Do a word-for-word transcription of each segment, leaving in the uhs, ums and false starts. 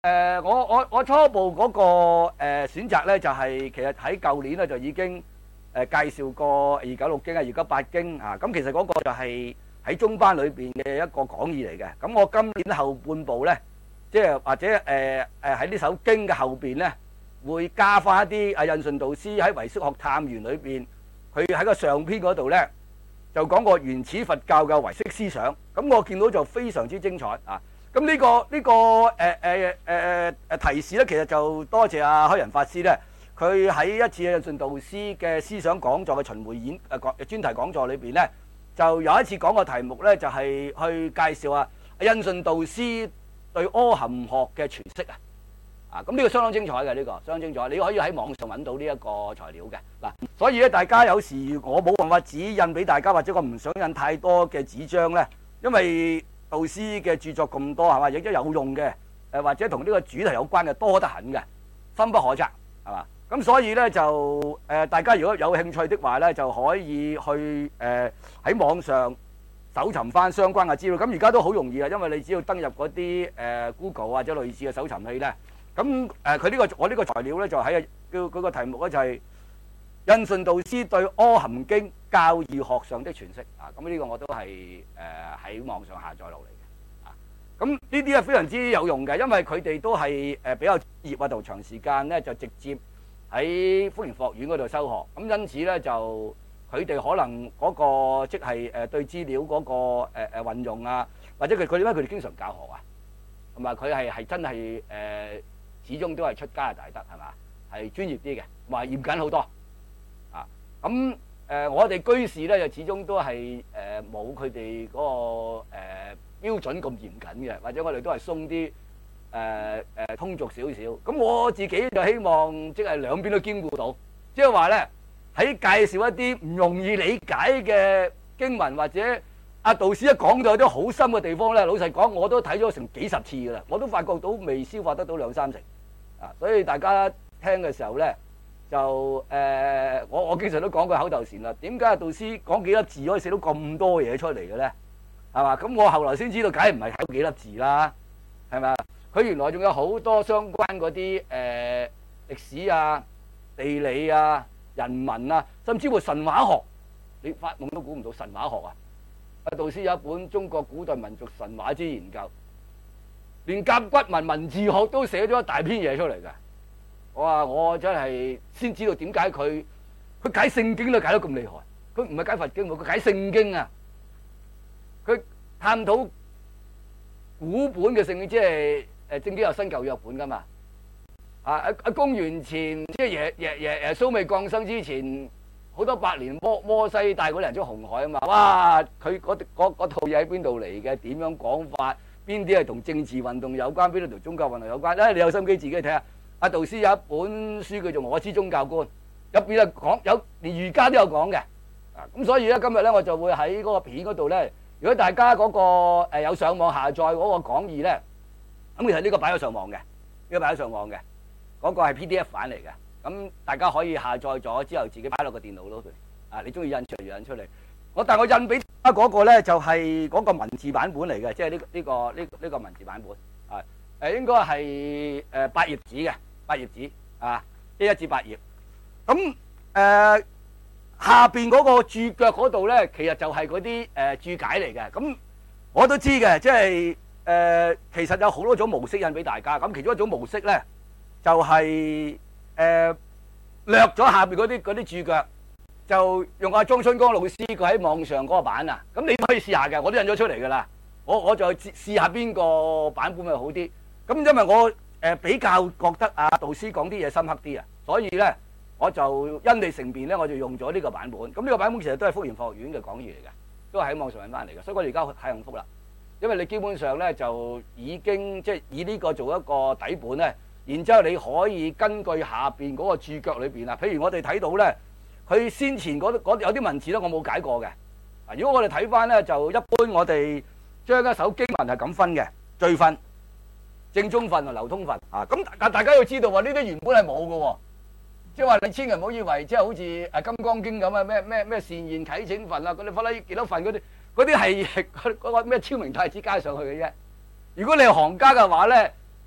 誒，我我我初步嗰個誒選擇咧，就係其實喺舊年咧就已經誒介紹過二九六經啊、二九八經啊。咁其實嗰個就係喺中班裏邊嘅一個講義嚟嘅。咁我今年後半部咧，即係或者誒誒喺呢首經嘅後邊咧，會加翻一啲阿印順導師喺唯識學探源裏邊，佢喺個上篇嗰度咧就講過原始佛教嘅唯識思想。咁我見到就非常之精彩啊！咁呢個呢個誒誒誒誒提示咧，其實就多謝阿開仁法師咧，佢喺一次印順導師嘅思想講座嘅巡迴演誒講專題講座裏邊咧，就有一次講個題目咧，就係去介紹啊印順導師對阿含學嘅詮釋啊，啊咁呢個相當精彩嘅，呢個相當精彩，你可以喺網上揾到呢一個材料嘅嗱，所以咧大家有時我冇辦法指印俾大家，或者我唔想印太多嘅紙張咧，因為導師嘅著作咁多係嘛，亦都有用嘅，誒或者同呢個主題有關嘅多得很嘅，深不可測係嘛。咁所以咧就誒大家如果有興趣的話咧，就可以去誒喺網上搜尋翻相關嘅資料。咁而家都好容易啊，因為你只要登入嗰啲誒 Google 或者類似嘅搜尋器咧，咁誒佢呢個我呢個材料咧就喺叫嗰個題目咧就係印順導師對阿含經教義學上的詮釋啊，咁呢個我都係誒喺網上下載落嚟嘅啊。咁呢啲係非常之有用嘅，因為佢哋都係誒比較專業啊，同長時間咧就直接喺福田學院嗰度修學，咁因此咧就佢哋可能嗰個即係誒對資料嗰個誒誒運用啊，或者佢佢點解佢哋經常教學啊，同埋佢係係真係誒始終都係出家大德係嘛，係專業啲嘅，同埋嚴謹好多啊。咁誒、呃，我哋居士咧就始終都係誒冇佢哋嗰個誒、呃、標準咁嚴謹嘅，或者我哋都係鬆啲誒誒通俗少少。咁我自己就希望即係兩邊都兼顧到，即係話咧喺介紹一啲唔容易理解嘅經文，或者阿導師一講到有啲好深嘅地方咧，老實講我都睇咗成幾十次噶啦，我都發覺到未消化得到兩三成啊，所以大家聽嘅時候咧。就誒、呃，我我經常都講句口頭禪啦。點解阿導師講幾粒字可以寫到咁多嘢出嚟嘅咧？係嘛？咁我後來先知道，梗係唔係睇幾粒字啦，係咪啊？佢原來仲有好多相關嗰啲誒歷史啊、地理啊、人文啊，甚至乎神話學，你發夢都估唔到神話學啊！阿導師有一本《中國古代民族神話之研究》，連甲骨文文字學都寫咗一大篇嘢出嚟㗎。我話我真係先知道點解佢佢解聖經都解得咁厲害，佢唔係解佛經，佢解聖經啊！佢探討古本嘅聖經，即係誒正經有新舊約本噶嘛？啊啊啊！公元前即係耶耶耶耶穌未降生之前，好多百年摩摩西帶嗰啲人出紅海啊嘛！哇！佢嗰嗰套嘢喺邊度嚟嘅？點樣講法？邊啲係同政治運動有關？邊啲同宗教運動有關？誒，你有心機自己睇下。阿導師有一本書叫做《我之宗教觀》，入邊啊講有連儒家都有講嘅，啊咁所以咧今日咧我就會喺嗰個片嗰度咧，如果大家嗰個誒有上網下載嗰個講義咧，咁其實呢個擺咗上網嘅，呢個擺咗上網嘅，嗰個係 P D F 版嚟嘅，咁大家可以下載咗之後自己擺落個電腦度，啊你中意印出嚟就印出嚟，我但係我印俾大家嗰個咧就係嗰個文字版本嚟嘅，即係呢呢個呢呢個文字版本，啊誒應該係誒八頁紙嘅。八頁紙啊，一一至八頁。咁誒、呃、下邊嗰個注腳嗰度咧，其實就係嗰啲誒注解嚟嘅。咁我都知嘅，即係誒、呃、其實有好多種模式印俾大家。咁其中一種模式咧，就係、是、誒、呃、略咗下邊嗰啲嗰啲注腳，就用阿莊春光老師佢喺網上嗰個版啊。咁你都可以試下嘅，我都印咗出嚟㗎啦。我我就試下邊個版本咪好啲。咁因為我誒比較覺得啊，導師講啲嘢深刻啲啊，所以咧我就因利成便咧，我就用咗呢個版本。咁呢個版本其實都係福田佛學院嘅講義嚟嘅，都係喺網上揾翻嚟嘅。所以我而家太幸福啦，因為你基本上咧就已經即係以呢個做一個底本咧，然之後你可以根據下邊嗰個注腳裏邊啊，譬如我哋睇到咧，佢先前嗰嗰有啲文字咧，我冇解過嘅。啊，如果我哋睇翻咧，就一般我哋將一首經文係咁分嘅，序分。正宗分啊，流通分啊，咁但大家要知道喎，呢啲原本係冇嘅喎，即係話你千祈唔好以為即係好似誒《金剛經》咁啊，咩咩咩善言啟請分啊，嗰啲分啦幾多份嗰啲，嗰啲係嗰個咩超明太子加上去嘅啫。如果你係行家嘅話咧，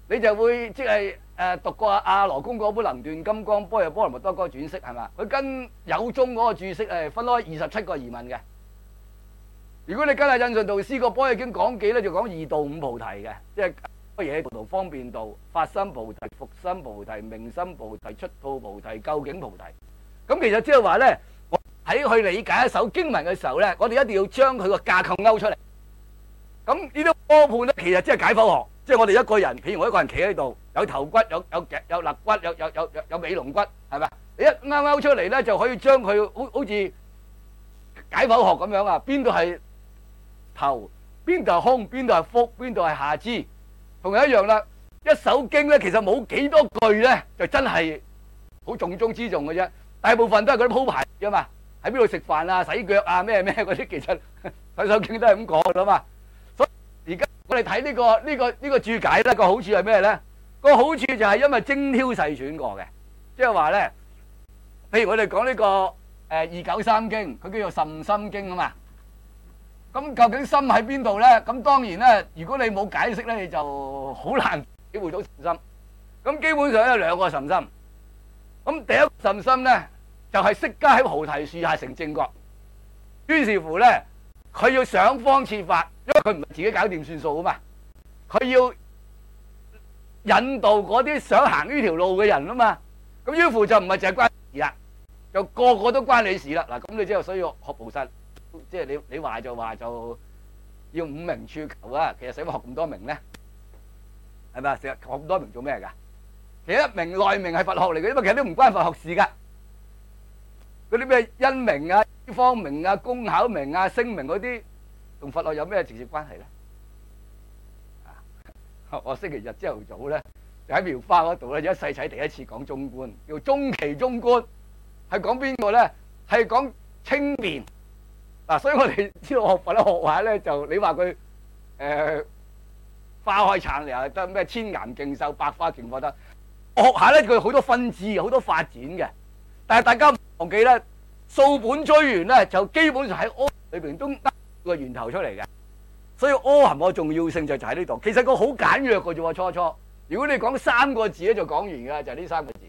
你就會即係誒讀過阿羅公嗰本《能斷金剛般若波羅蜜多嗰個轉釋係嘛？佢跟有宗嗰個注釋係分開二十七個疑問嘅。如果你跟阿印順導師個《般若經講記》咧，就講二道五菩提嘅，即係嘢菩提、方便道、法身菩提、復身菩提、明心菩提、出道菩提、究竟菩提。咁其實即係話咧，我喺去理解一首經文嘅時候咧，我哋一定要將佢個架構勾出嚟。咁呢啲科判咧，其實即係解剖學，即係我哋一個人，譬如我一個人企喺度，有頭骨、有有頸、有肋骨、有有有有有尾龍骨，係咪？你一啱勾出嚟咧，就可以將佢好好似解剖學咁樣啊，邊度係頭，邊度係胸，邊度係腹，邊度係下肢，同樣一樣啦。一首經咧，其實冇幾多句咧，就真係好重中之重嘅啫。大部分都係嗰啲鋪排啫嘛，喺邊度食飯啊、洗腳啊、咩咩嗰啲，其實睇首經都係咁講噶嘛。所以而家我哋睇呢個呢個呢個注解咧，個好處係咩咧？個好處就係因為精挑細選過嘅，即係話咧，譬如我哋講呢個誒二九三經，佢叫做甚深經啊嘛。咁究竟心喺邊度咧？咁當然咧，如果你冇解釋咧，你就好難體會到甚深。咁基本上有兩個甚深。咁第一個甚深咧，就係釋迦喺菩提樹下成正覺。於是乎咧，佢要想方設法，因為佢唔係自己搞掂算數啊嘛。佢要引導嗰啲想行呢條路嘅人啊嘛。咁於是乎就唔係淨係關事啦，就個個都關你事啦。嗱，咁你之後需要學菩薩。即係你你話就話就要五明處求啊！其實使乜學咁多明咧？係咪啊？成日學咁多明做咩㗎？其實明內明係佛學嚟嘅，因為其實都唔關佛學事㗎。嗰啲咩因明啊、方明啊、工巧明啊、聲明嗰啲，同佛學有咩直接關係咧？啊！我星期日朝頭早咧，就喺妙花嗰度咧，一世仔第一次講中觀，叫中期中觀，係講邊個咧？係講清辯。嗱，所以我哋知道學佛咧學話咧，就你話佢誒花開燦爛得咩千岩競秀、百花競火得學下咧，佢好多分支、好多發展嘅。但係大家唔忘記咧，數本追源咧，就基本上喺阿裏邊都得個源頭出嚟嘅。所以阿含個重要性就就喺呢度。其實個好簡約嘅啫喎，初初。如果你講三個字咧，就講完㗎啦，就係呢三個字。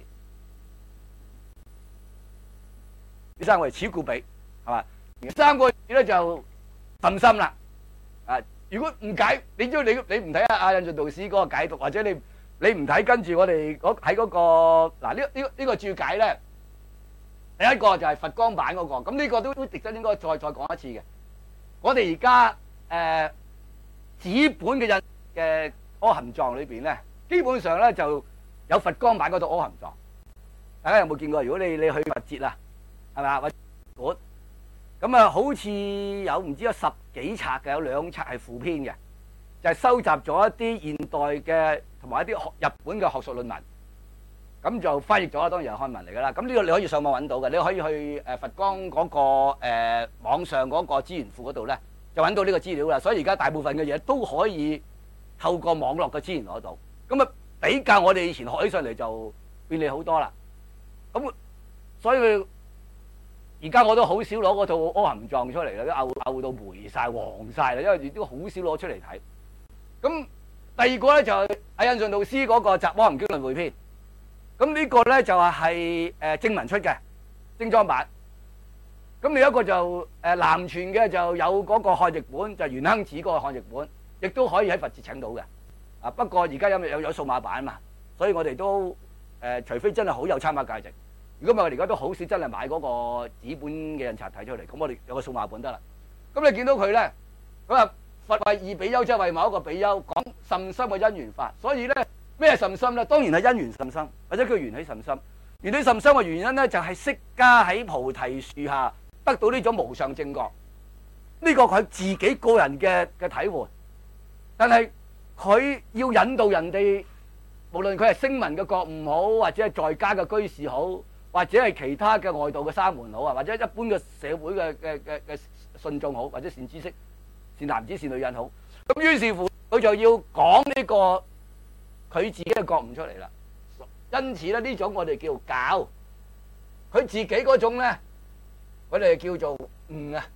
呢三個係此故彼，係嘛？三個字咧就甚深啦，啊！如果唔解，你知道你你唔睇阿阿印順導師嗰個解讀，或者你你唔睇跟住我哋喺嗰個嗱呢呢呢個注解咧，第一個就係佛光版嗰個，咁呢個都都值得應該再再講一次嘅。我哋而家誒紙本嘅印嘅阿含藏裏邊咧，基本上咧就有佛光版嗰度阿含藏，大家有冇見過？如果你你去佛節啊，係咪啊？或者館咁啊，好似有唔知有十幾冊嘅，有兩冊係附篇嘅，就係收集咗一啲現代嘅同埋一啲學日本嘅學術論文，咁就翻譯咗啦，當然係漢文嚟噶啦。咁呢個你可以上網揾到嘅，你可以去誒佛光嗰個誒網上嗰個資源庫嗰度咧，就揾到呢個資料啦。所以而家大部分嘅嘢都可以透過網絡嘅資源攞到，咁啊比較我哋以前學起上嚟就便利好多啦。咁所以而家我都好少攞嗰套阿含藏出嚟啦，都漚漚到霉晒、黃晒啦，因為亦都好少攞出嚟睇。咁第二個咧就係阿印順導師嗰個《集阿含經論匯篇》，咁呢個咧就係誒正文出嘅精裝版。咁另一個就誒南傳嘅就有嗰個漢譯本，就係元亨寺嗰個漢譯本，亦都可以喺佛節請到嘅。啊，不過而家有有有數碼版嘛，所以我哋都誒除非真係好有參考價值。如果唔係，我哋而家都好少真係買嗰個紙本嘅印刷睇出嚟，咁我哋有個數碼本得啦。咁你見到佢咧，佢話佛為二比丘，即係為某一個比丘講甚深嘅因緣法。所以咧咩甚深咧？當然係因緣甚深，或者叫緣起甚深。緣起甚深嘅原因咧，就係釋迦喺菩提樹下得到呢種無上正覺。呢個佢自己個人嘅嘅體會，但係佢要引導人哋，無論佢係聲聞嘅覺悟好，或者係在家嘅居士好，或者係其他嘅外道嘅沙門好啊，或者一般嘅社會嘅嘅嘅嘅信眾好，或者善知識、善男子、善女人好，咁於是乎佢就要講呢個佢自己嘅覺悟出嚟啦。因此咧，呢種我哋叫教，佢自己嗰種咧，我哋叫做悟啊，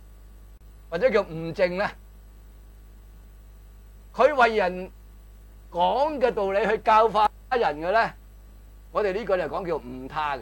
或者叫悟證咧。佢為人講嘅道理去教化人嘅咧，我哋呢個就講叫誤他嘅。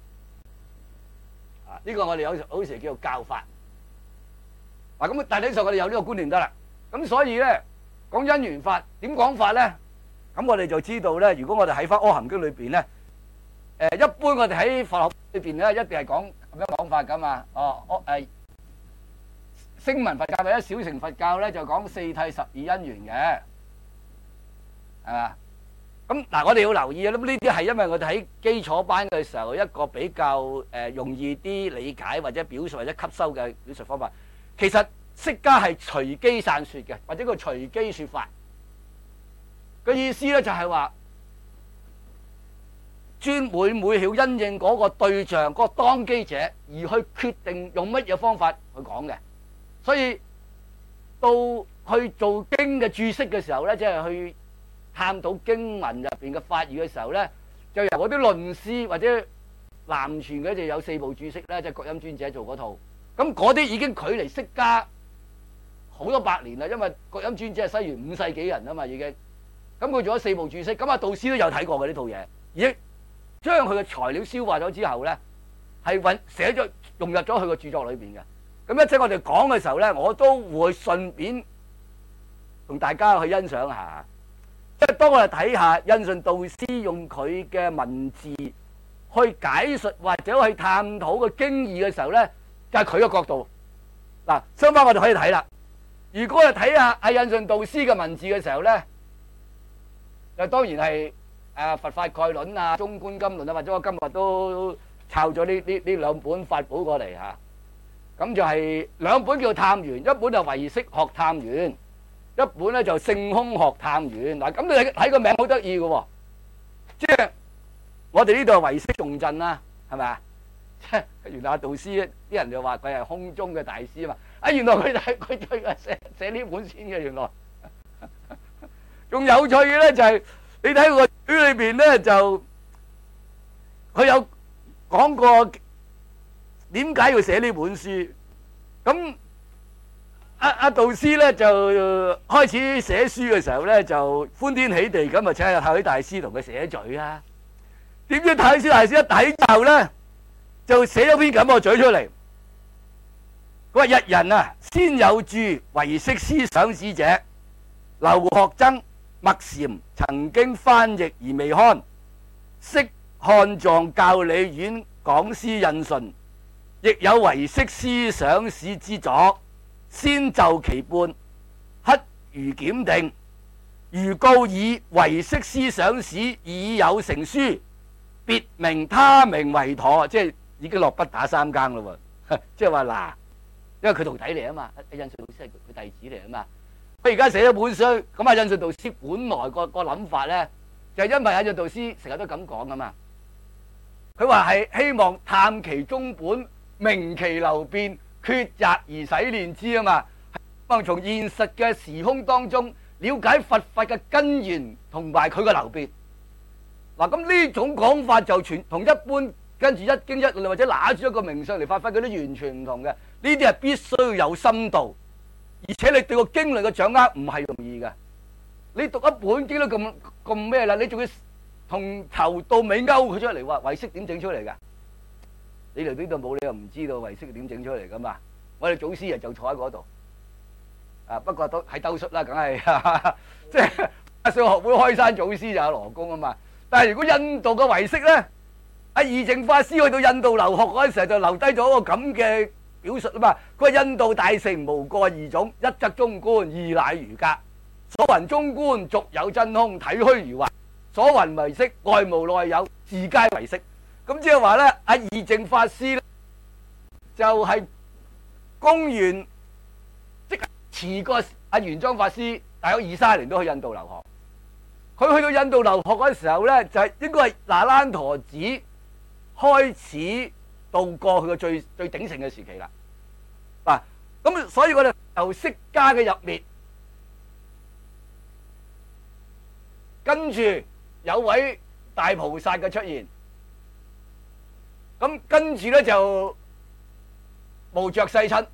啊，呢個我哋有好時叫做教法。嗱咁大體上我哋有呢個觀念得啦。咁所以咧講因緣法點講法咧？咁我哋就知道咧，如果我哋喺翻《阿含經》裏邊咧，誒一般我哋喺佛學裏邊咧，一定係講咁樣講法噶嘛。哦，我誒聲聞佛教或者小乘佛教咧，就講四諦十二因緣嘅，係嘛？咁嗱，我哋要留意啊！咁呢啲係因為我哋喺基礎班嘅時候一個比較誒容易啲理解或者表述或者吸收嘅表述方法。其實釋迦係隨機散説嘅，或者個隨機説法。個意思咧就係話，專每每曉因應嗰個對象、嗰個當機者，而去決定用乜嘢方法去講嘅。所以到去做經嘅注釋嘅時候咧，即係去探討經文入邊嘅法義嘅時候咧，就由嗰啲論師或者南傳嘅就有四部注釋咧，即係覺音尊者做嗰套。咁嗰啲已經距離釋迦好多百年啦，因為覺音尊者係西元五世紀人啊嘛，已經。咁佢做咗四部注釋，咁啊導師都有睇過嘅呢套嘢，而將佢嘅材料消化咗之後咧，係揾寫咗融入咗佢個著作裏邊嘅。咁一陣我哋講嘅時候咧，我都會順便同大家去欣賞下。即係當我哋睇下印順導師用佢嘅文字去解述或者去探討個經義嘅時候咧，就係佢嘅角度。嗱，相反我哋可以睇啦。如果我哋睇下阿印順導師嘅文字嘅時候咧，就當然係誒佛法概論啊、中觀金論啊，或者我今日都抄咗呢呢呢兩本法寶過嚟嚇。咁就係兩本叫探圓，一本就唯識學探圓，一本咧就性空學探圓。嗱，咁你睇個名好得意嘅喎，即係我哋呢度係唯識重鎮啦，係咪啊？即係原來阿導師啲人就話佢係空中嘅大師啊嘛。啊，原來佢係佢佢寫寫呢本先嘅，原來。仲有趣嘅咧就係你睇個書裏邊咧，就佢有講過點解要寫呢本書。咁阿阿導師咧就開始寫書嘅時候咧，就歡天喜地咁啊請阿太虛大師同佢寫序啊。點知太虛大師一睇之後咧，就寫咗篇咁嘅序出嚟。佢話：一人啊，先有著唯識思想史者，劉學曾、麥禪曾經翻譯而未刊，釋漢藏教理院講師印順，亦有唯識思想史之作，先就其半，乞如檢定。如告以唯識思想史已有成書，別名他名為妥，即係已經落筆打三更咯喎，即係話嗱，因為佢徒弟嚟啊嘛，印順導師係佢弟子嚟啊嘛。佢而家寫咗本書，咁啊印順導師本來個個諗法咧，就係因為印順導師成日都咁講噶嘛。佢話係希望探其中本，明其流變，抉擇而洗練之啊嘛。希望從現實嘅時空當中了解佛法嘅根源同埋佢嘅流變。嗱，咁呢種講法就全同一般跟住一經一論或者拿住一個名相嚟發揮嗰啲完全唔同嘅。呢啲係必須要有深度。而且你對個經論嘅掌握唔係容易嘅，你讀一本經都咁咁咩啦？你仲要從頭到尾勾佢出嚟，話唯識點整出嚟噶？你嚟呢度冇理由唔知道唯識點整出嚟噶嘛？我哋祖師爺就坐喺嗰度，啊不過都係兜率啦，梗係即係上學會開山祖師就有羅公啊嘛。但係如果印度嘅唯識咧，阿義淨法師去到印度留學嗰陣時候就留低咗一個咁嘅表述啊嘛，佢話印度大乘無過二種，一則中觀，二乃瑜伽。所云中觀，俗有真空，體虛如幻；所云唯識，外無內有，自皆唯識。咁即係話咧，阿義淨法師咧就係、是、公元即係遲過阿玄奘法師大約二三十年都去印度留學。佢去到印度留學嗰時候咧，就係、是、應該係那蘭陀寺開始度過佢個最最鼎盛嘅時期啦。嗱，咁所以我哋由釋迦嘅入滅，跟住有位大菩薩嘅出現，咁跟住咧就無著世親，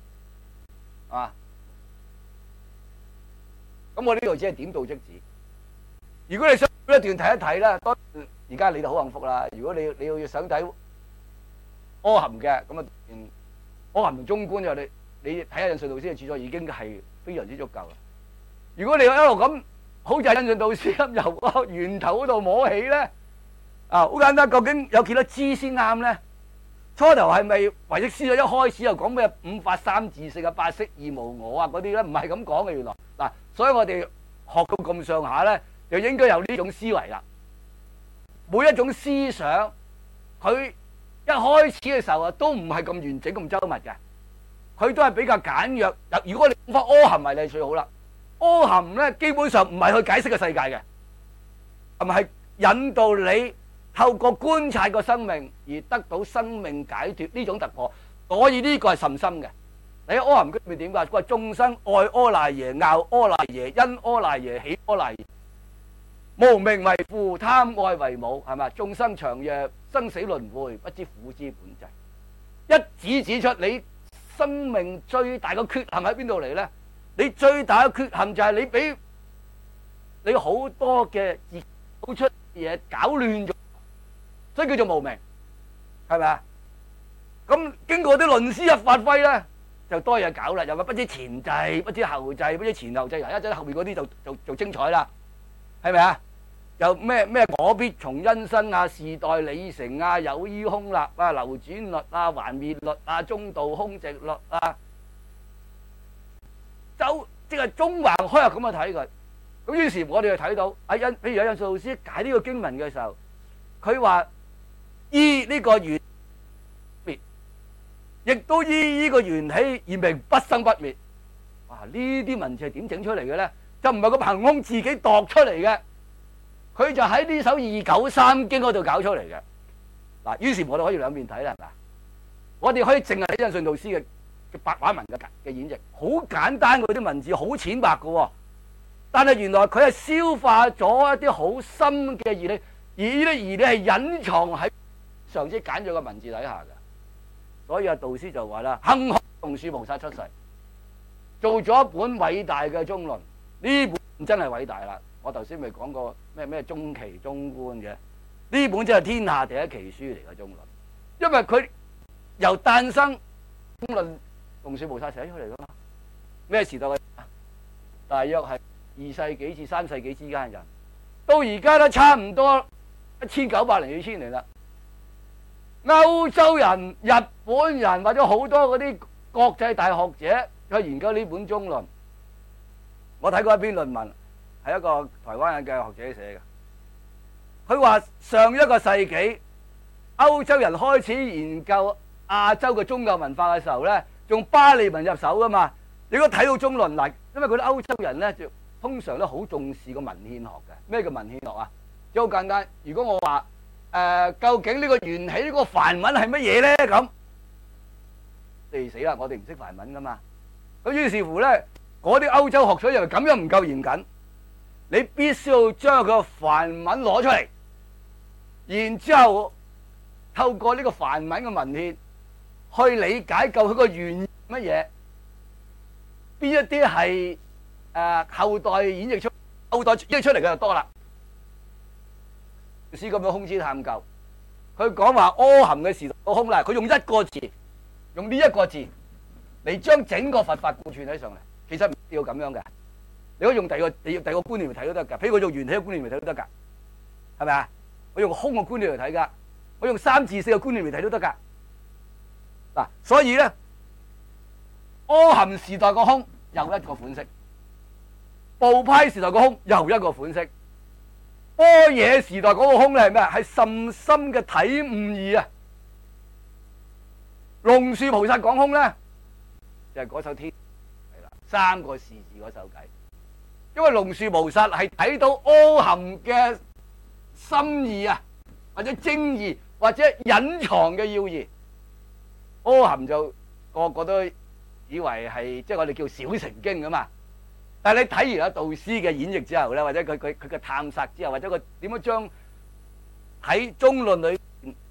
啊，咁我呢度只係點到即止。 如果你想一段睇一睇啦，當然而家你就好幸福啦。如果你你要想睇阿含嘅咁啊，阿含同中觀就你你睇下印順導師嘅著作已經係非常之足夠啦。如果你一路咁好似印順導師咁由個源頭嗰度摸起咧，啊好簡單，究竟有幾多支先啱咧？初頭係咪唯識師咗一開始又講咩五法三自性啊、八識二無我啊嗰啲咧？唔係咁講嘅原來嗱，所以我哋學到咁上下咧，就應該有呢種思維啦。每一種思想，佢一開始嘅時候啊，都唔係咁完整、咁周密嘅，佢都係比較簡約。如果你講翻阿含為例最好啦，阿含咧基本上唔係去解釋個世界嘅，係咪係引導你透過觀察個生命而得到生命解脫呢種突破？所以呢個係甚深嘅。你喺阿含經裏面點㗎？佢話眾生愛阿賴耶、樂阿賴耶、因阿賴耶、喜阿賴耶。無明為父，貪愛為母，係嘛？眾生長夜生死輪迴，不知苦之本際。一指指出你生命最大嘅缺陷喺邊度嚟咧？你最大嘅缺陷就係你俾你好多嘅搞出嘢搞亂咗，所以叫做無明，係咪啊？咁經過啲論師一發揮咧，就多嘢搞啦，又話不知前際，不知後際，不知前後際，一陣後面嗰啲就就就精彩啦。係咪啊？又咩咩果必從因生啊、時代理成啊、有依空立啊、流轉律啊、還滅律啊、中道空寂律啊，就即係中橫開啊咁去睇佢。咁於是，我哋就睇到阿印，譬如有印順導師解呢個經文嘅時候，佢話依呢個緣滅，亦都依呢個緣起而名不生不滅。哇！呢啲文字係點整出嚟嘅咧？就唔係個憑空自己度出嚟嘅，佢就喺呢首二九三經嗰度搞出嚟嘅。嗱，於是我哋可以兩邊睇啦，係咪？我哋可以淨係睇印順導師嘅嘅白話文嘅嘅演繹，好簡單嗰啲文字，好淺白嘅喎。但係原來佢係消化咗一啲好深嘅義理，而呢啲義理係隱藏喺上次簡約嘅文字底下嘅。所以阿導師就話啦：幸好龍樹菩薩出世，做咗一本偉大嘅中論。呢本真係偉大啦！我頭先咪講過咩咩中期中觀嘅，呢本真係天下第一奇書嚟嘅中論，因為佢由誕生中論龍樹菩薩寫出嚟噶嘛。咩時代嘅？大約係二世紀至三世紀之間嘅人，到而家都差唔多一千九百零幾千年啦。歐洲人、日本人或者好多嗰啲國際大學者去研究呢本中論。我睇過一篇論文，係一個台灣人嘅學者寫嘅。佢話上一個世紀，歐洲人開始研究亞洲嘅宗教文化嘅時候咧，用巴利文入手噶嘛。你如果睇到中論嗱，因為佢啲歐洲人咧，就通常都好重視個文獻學嘅。咩叫文獻學啊？即係好簡單。如果我話誒、呃，究竟呢個緣起呢個梵文係乜嘢咧？咁你死啦！我哋唔識梵文噶嘛。咁於是乎咧。嗰啲歐洲學者又咁樣唔夠嚴謹，你必須要將佢個梵文攞出嚟，然之後透過呢個梵文嘅文獻去理解究竟佢個原因乜嘢，邊一啲係誒後代演繹出後代演繹出嚟嘅就多啦。試咁樣空之探究，佢講話阿含嘅時代個空啦，佢用一個字，用呢一個字嚟將整個佛法貫穿喺上嚟。其實唔要咁樣嘅，你可以用第二個你要第二個觀念嚟睇都得㗎。譬如我用緣起嘅觀念嚟睇都得㗎，係咪啊？我用空嘅觀念嚟睇㗎，我用三自性嘅觀念嚟睇都得㗎。嗱，所以咧，阿含時代個空又一個款式，部派時代個空又一個款式，般若時代嗰個空咧係咩啊？係甚深嘅體悟義啊！龍樹菩薩講空咧，就係嗰首天。三個士字嗰首偈，因為龍樹菩薩係睇到阿含嘅心意啊，或者精義，或者隱藏嘅要義，阿含就個個都以為係即係我哋叫小乘經㗎嘛。但係你睇完阿導師嘅演繹之後咧，或者佢佢佢嘅探索之後，或者佢點樣將喺中論裏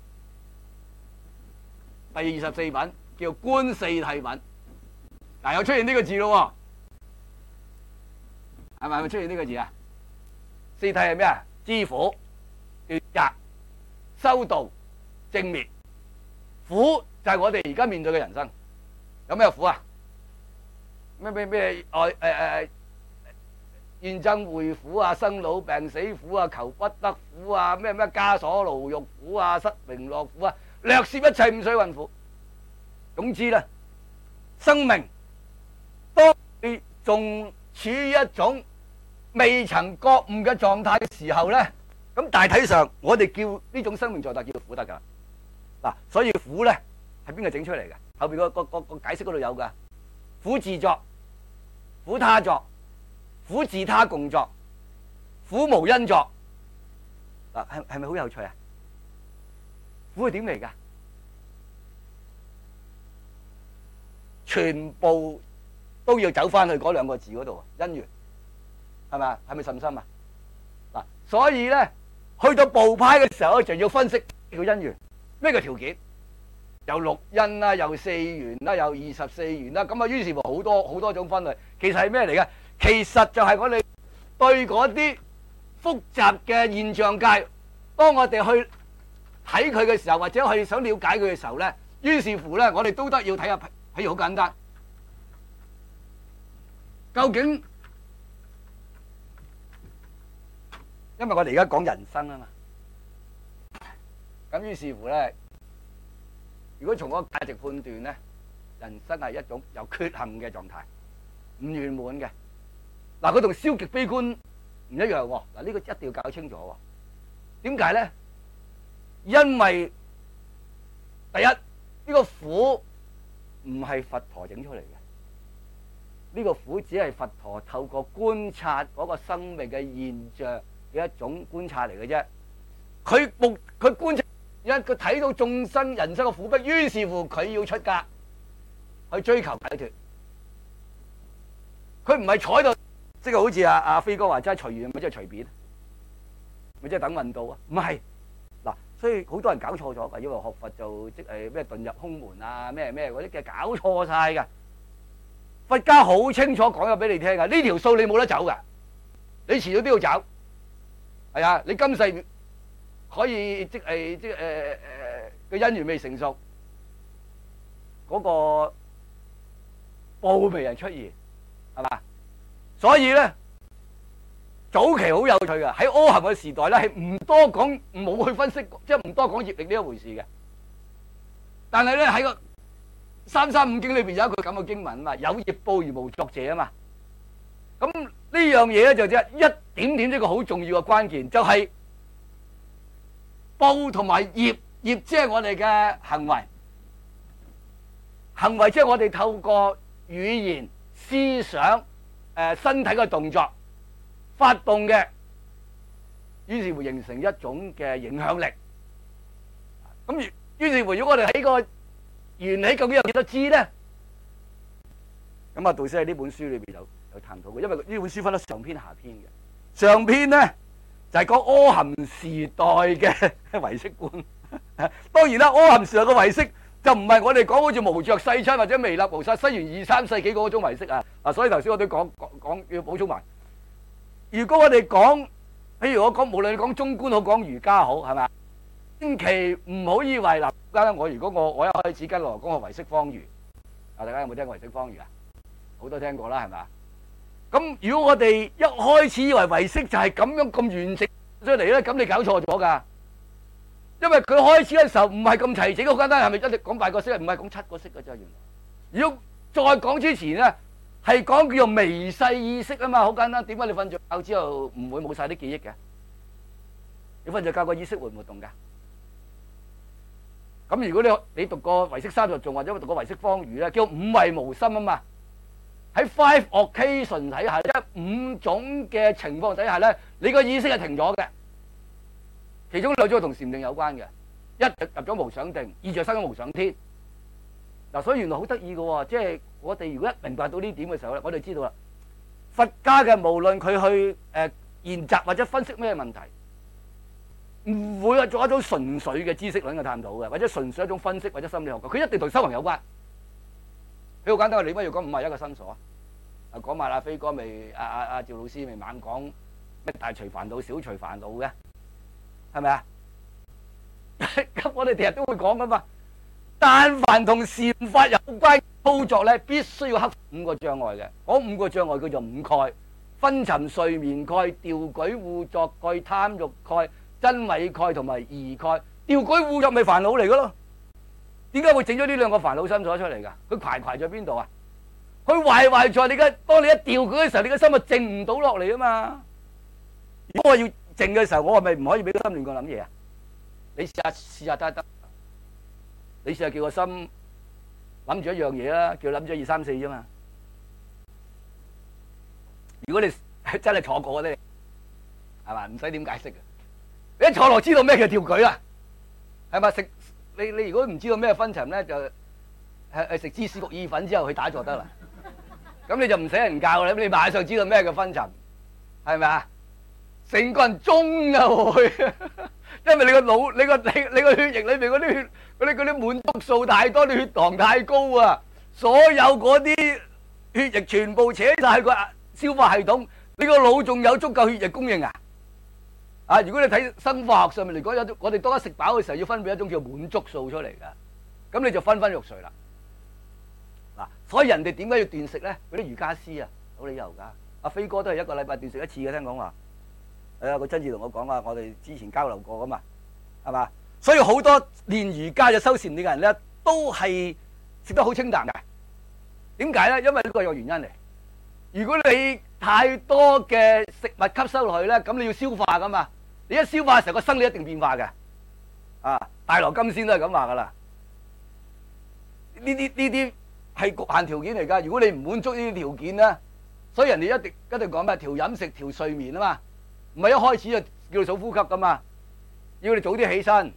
第二十四品叫觀四諦品。嗱，又出現呢個字咯，係咪咪出現呢個字啊？ 四諦係咩啊？知苦、斷集、修道、正滅。苦就係我哋而家面對嘅人生。有咩苦啊？咩咩咩愛誒誒怨憎會苦啊，生老病死苦啊，求不得苦啊，咩咩枷鎖牢獄苦啊，失榮樂苦啊，略攝一切五水運苦。總之咧，生命當你仲處於一種未曾覺悟嘅狀態嘅時候咧，咁大體上我哋叫呢種生命狀態叫做苦得噶。嗱，所以苦咧係邊個整出嚟嘅？後邊個個個個解釋嗰度有噶，苦自作，苦他作，苦自他共作，苦無因作。嗱，係係咪好有趣啊？苦係點嚟噶？全部都要走翻去嗰兩個字嗰度，因緣係咪啊？係咪甚深啊？嗱，所以咧去到部派嘅時候就要分析叫因緣，咩叫條件？有六因啦，有四緣啦，有二十四緣啦，咁啊於是乎好多好多種分類。其實係咩嚟嘅？其實就係我哋對嗰啲複雜嘅現象界，當我哋去睇佢嘅時候，或者去想了解佢嘅時候咧，於是乎咧，我哋都得要睇下。譬如好簡單，究竟因為我哋而家講人生啊嘛，咁於是乎咧，如果從嗰個價值判斷咧，人生係一種有缺陷嘅狀態，唔圓滿嘅。嗱，佢同消極悲觀唔一樣喎。嗱，呢個一定要搞清楚喎。點解咧？因為第一，呢個苦唔係佛陀整出嚟嘅，呢個苦只係佛陀透過觀察嗰個生命嘅現象嘅一種觀察嚟嘅啫。佢目佢觀察，因為佢睇到眾生人生嘅苦迫，於是乎佢要出家去追求解脫。佢唔係坐喺度，即係好似阿阿飛哥話齋隨緣，咪即係隨便，咪即係等運到啊？唔係。嗱，所以好多人搞錯咗㗎，因為學佛就即係咩遁入空門啊，咩咩嗰啲嘅搞錯晒㗎。佛家好清楚講咗俾你聽㗎，呢條數你冇得走㗎，你遲早都要走。係啊，你今世可以即係即係誒誒個因緣未成熟，嗰個報未人出現，係嘛？所以咧。早期好有趣嘅，喺阿含嘅時代咧，係唔多講，冇去分析，即係唔多講業力呢一回事嘅。但係咧喺個三三五經裏邊有一句咁嘅經文啊嘛，有業報而無作者啊嘛。咁呢樣嘢咧就即係一點點一個好重要嘅關鍵，就係報同埋業，業即係我哋嘅行為，行為即係我哋透過語言、思想、誒身體嘅動作。發動嘅，於是會形成一種嘅影響力。咁於於是乎，如果我哋喺個緣起究竟有幾多支咧？咁啊，道師喺呢本書裏邊有有探討嘅，因為呢本書分得上篇下篇嘅。上篇咧就係講阿含時代嘅唯識觀。當然啦，阿含時代嘅唯識就唔係我哋講好似無著世親或者彌勒菩薩西元二三世紀嗰種唯識啊。嗱，所以頭先我都講講講要補充埋。如果我哋講，譬如我講，無論你講中觀好，講瑜伽好，係咪？千祈唔好以為嗱，家我如果我我一開始跟羅講學唯識方瑜，啊，大家有冇聽過唯識方瑜啊？好多聽過啦，係咪？咁如果我哋一開始以為唯識就係咁樣咁完整出嚟咧，咁你搞錯咗噶。因為佢開始嘅時候唔係咁齊整，好簡單，係咪一直講八個識？唔係講七個識嘅啫，原來。如果再講之前咧。係講叫做微細意識啊嘛，好簡單。點解你瞓著覺之後唔會冇晒啲記憶嘅？你瞓著覺個意識會唔會活動㗎？咁如果你你讀過唯識三十頌或者讀過唯識方瑜咧，叫五位無心啊嘛。喺 five occasion 底下，即係五種嘅情況底下咧，你個意識係停咗嘅。其中兩種同禪定有關嘅，一入咗無想定，二就生咗無想天。嗱，所以原來好得意嘅喎，即係我哋如果一明白到呢點嘅時候咧，我哋知道啦，佛家嘅無論佢去誒研習或者分析咩問題，唔會係做一種純粹嘅知識論嘅探討嘅，或者純粹一種分析或者心理學嘅，佢一定同修行有關。佢好簡單，你乜要講五十一個身所啊？講埋阿飛哥咪阿阿阿趙老師咪猛講咩大除煩惱、小除煩惱嘅，係咪啊？咁我哋成日都會講噶嘛。但凡同禪法有關操作咧，必須要克服五個障礙嘅。嗰五個障礙叫做五蓋：昏沉睡眠蓋、掉舉互作蓋、貪欲蓋、真偽蓋同埋疑蓋。掉舉互作咪煩惱嚟噶咯？點解會整咗呢兩個煩惱心所出嚟噶？佢懷懷在邊度啊？佢懷懷在你嘅，當你一掉舉嘅時候，你嘅心就靜唔到落嚟啊嘛。如果我要靜嘅時候，我係咪唔可以俾個心亂咁諗嘢啊？你試下試下得得。你試下叫個心諗住一樣嘢啦，叫佢諗咗二三四啫嘛。如果你真係坐過咧，係嘛，唔使點解釋嘅。你一坐落知道咩叫掉舉啦，係咪？食你你如果唔知道咩昏沉咧，就係係食芝士焗意粉之後去打坐得啦。咁你就唔使人教啦，咁你馬上知道咩叫昏沉，係咪啊？成個人中啊會，因為你個腦、你個你你個血液裏邊嗰啲血、嗰啲嗰啲滿足數太多，啲血糖太高啊！所有嗰啲血液全部扯晒個消化系統，你個腦仲有足夠血液供應啊？啊！如果你睇生化學上面嚟講，有我哋當一食飽嘅時候要分泌一種叫滿足素出嚟㗎，咁你就昏昏欲睡啦。嗱，所以人哋點解要斷食咧？嗰啲瑜伽師啊，有理由㗎。阿飛哥都係一個禮拜斷食一次嘅，聽講話。係啊，佢親自同我講啊，我哋之前交流過噶嘛，係嘛？所以好多練瑜伽嘅修禪嘅人咧，都係食得好清淡嘅。點解咧？因為呢個有原因嚟。如果你太多嘅食物吸收落去咧，咁你要消化噶嘛。你一消化嘅時候，個生理一定變化嘅。啊，大羅金仙都係咁話噶啦。呢啲呢啲係局限條件嚟㗎。如果你唔滿足呢啲條件咧，所以人哋一定一定講咩？調飲食、調睡眠啊嘛。唔係一開始就叫你數呼吸噶嘛，要你早啲起身，誒、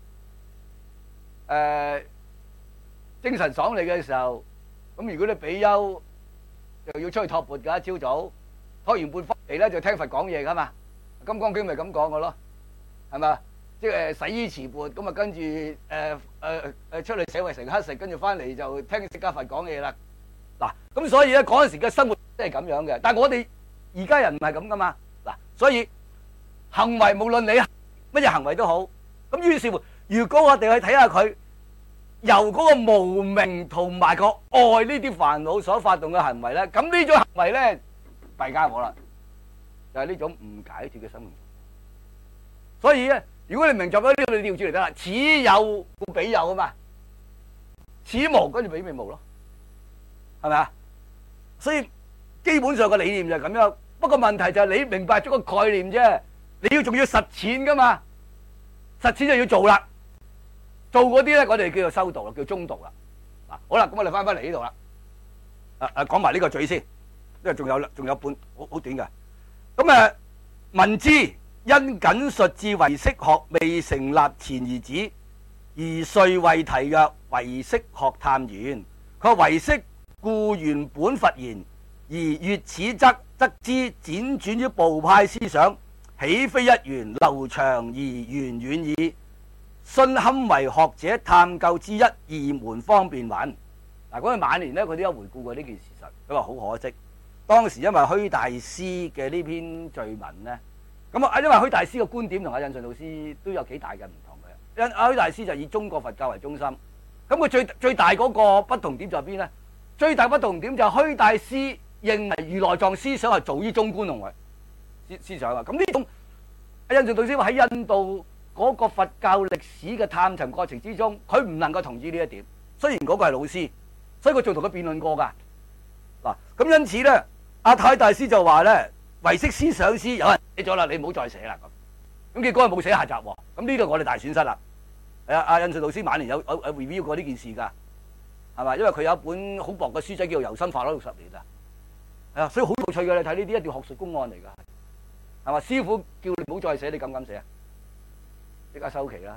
呃、精神爽利嘅時候，咁如果你比丘就要出去托缽噶，朝早托完缽翻嚟咧就聽佛講嘢噶嘛，《金剛經》咪咁講嘅咯，係咪？即係洗衣持缽，咁啊跟住誒誒誒出去社會成乞食，跟住翻嚟就聽釋迦佛講嘢啦。嗱，咁所以咧嗰陣時嘅生活都係咁樣嘅，但係我哋而家人唔係咁噶嘛。嗱，所以行為無論你乜嘢行為都好，咁於是乎，如果我哋去睇下佢由嗰個無明同埋個愛呢啲煩惱所發動嘅行為咧，咁呢種行為咧弊家伙啦，就係呢種唔解脫嘅生命。所以咧，如果你明白咗呢個，你調轉嚟得啦，此有故彼有啊嘛，此無跟住彼咪無咯，係咪啊？所以基本上個理念就係咁樣。不過問題就係你明白咗個概念啫，你要仲要實踐噶嘛，實踐就要做啦，做嗰啲咧我哋叫做修道啦，叫中道啦。嗱，好啦，咁我哋翻返嚟呢度啦，誒誒講埋呢個嘴先，因為仲有仲有半好好短嘅。咁誒，聞之因謹述至唯識學未成立前而止，而遂為題曰唯識學探源。佢話唯識故原本佛言，而越此則得知輾轉於部派思想，豈非一元，流長而源遠矣。信堪為學者探究之一二門方便云。嗱，講佢晚年咧，佢都有回顧過呢件事實。佢話好可惜，當時因為虛大師嘅呢篇序文咧，咁啊，因為虛大師嘅觀點同阿印順老師都有幾大嘅唔同嘅。因阿虛大師就以中國佛教為中心，咁佢最最大嗰個不同點在邊咧？最大不同點就係虛大師認為如來藏思想係早於中觀同埋思思想啊！咁呢種阿印順導師話喺印度嗰個佛教歷史嘅探尋過程之中，佢唔能夠同意呢一點。雖然嗰個係老師，所以佢仲同佢辯論過㗎。嗱，咁因此咧，阿太大師就話咧，唯識思想師有人寫咗啦，你唔好再寫啦咁。咁結果係冇寫下集喎。咁呢個我哋大損失啦。係啊，阿印順導師晚年有有有 review 過呢件事㗎，係嘛？因為佢有一本好薄嘅書仔叫做《由心法》咗六十年啊。係啊，所以好有趣嘅，你睇呢啲一定要學術公案嚟㗎，係嘛？師傅叫你唔好再寫，你敢唔敢寫啊？即刻收期啦！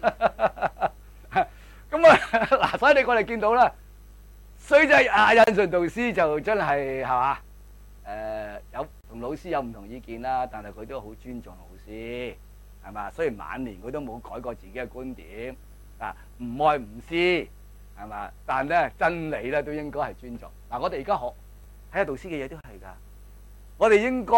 咁啊嗱，所以你我哋見到啦，所以就係阿印順導師就真係係嘛？誒有同老師有唔同意見啦，但係佢都好尊重老師，係嘛？雖然晚年佢都冇改過自己嘅觀點啊，唔愛唔師係嘛？但咧真理咧都應該係尊重。嗱，我哋而家學睇下導師嘅嘢都係㗎，我哋應該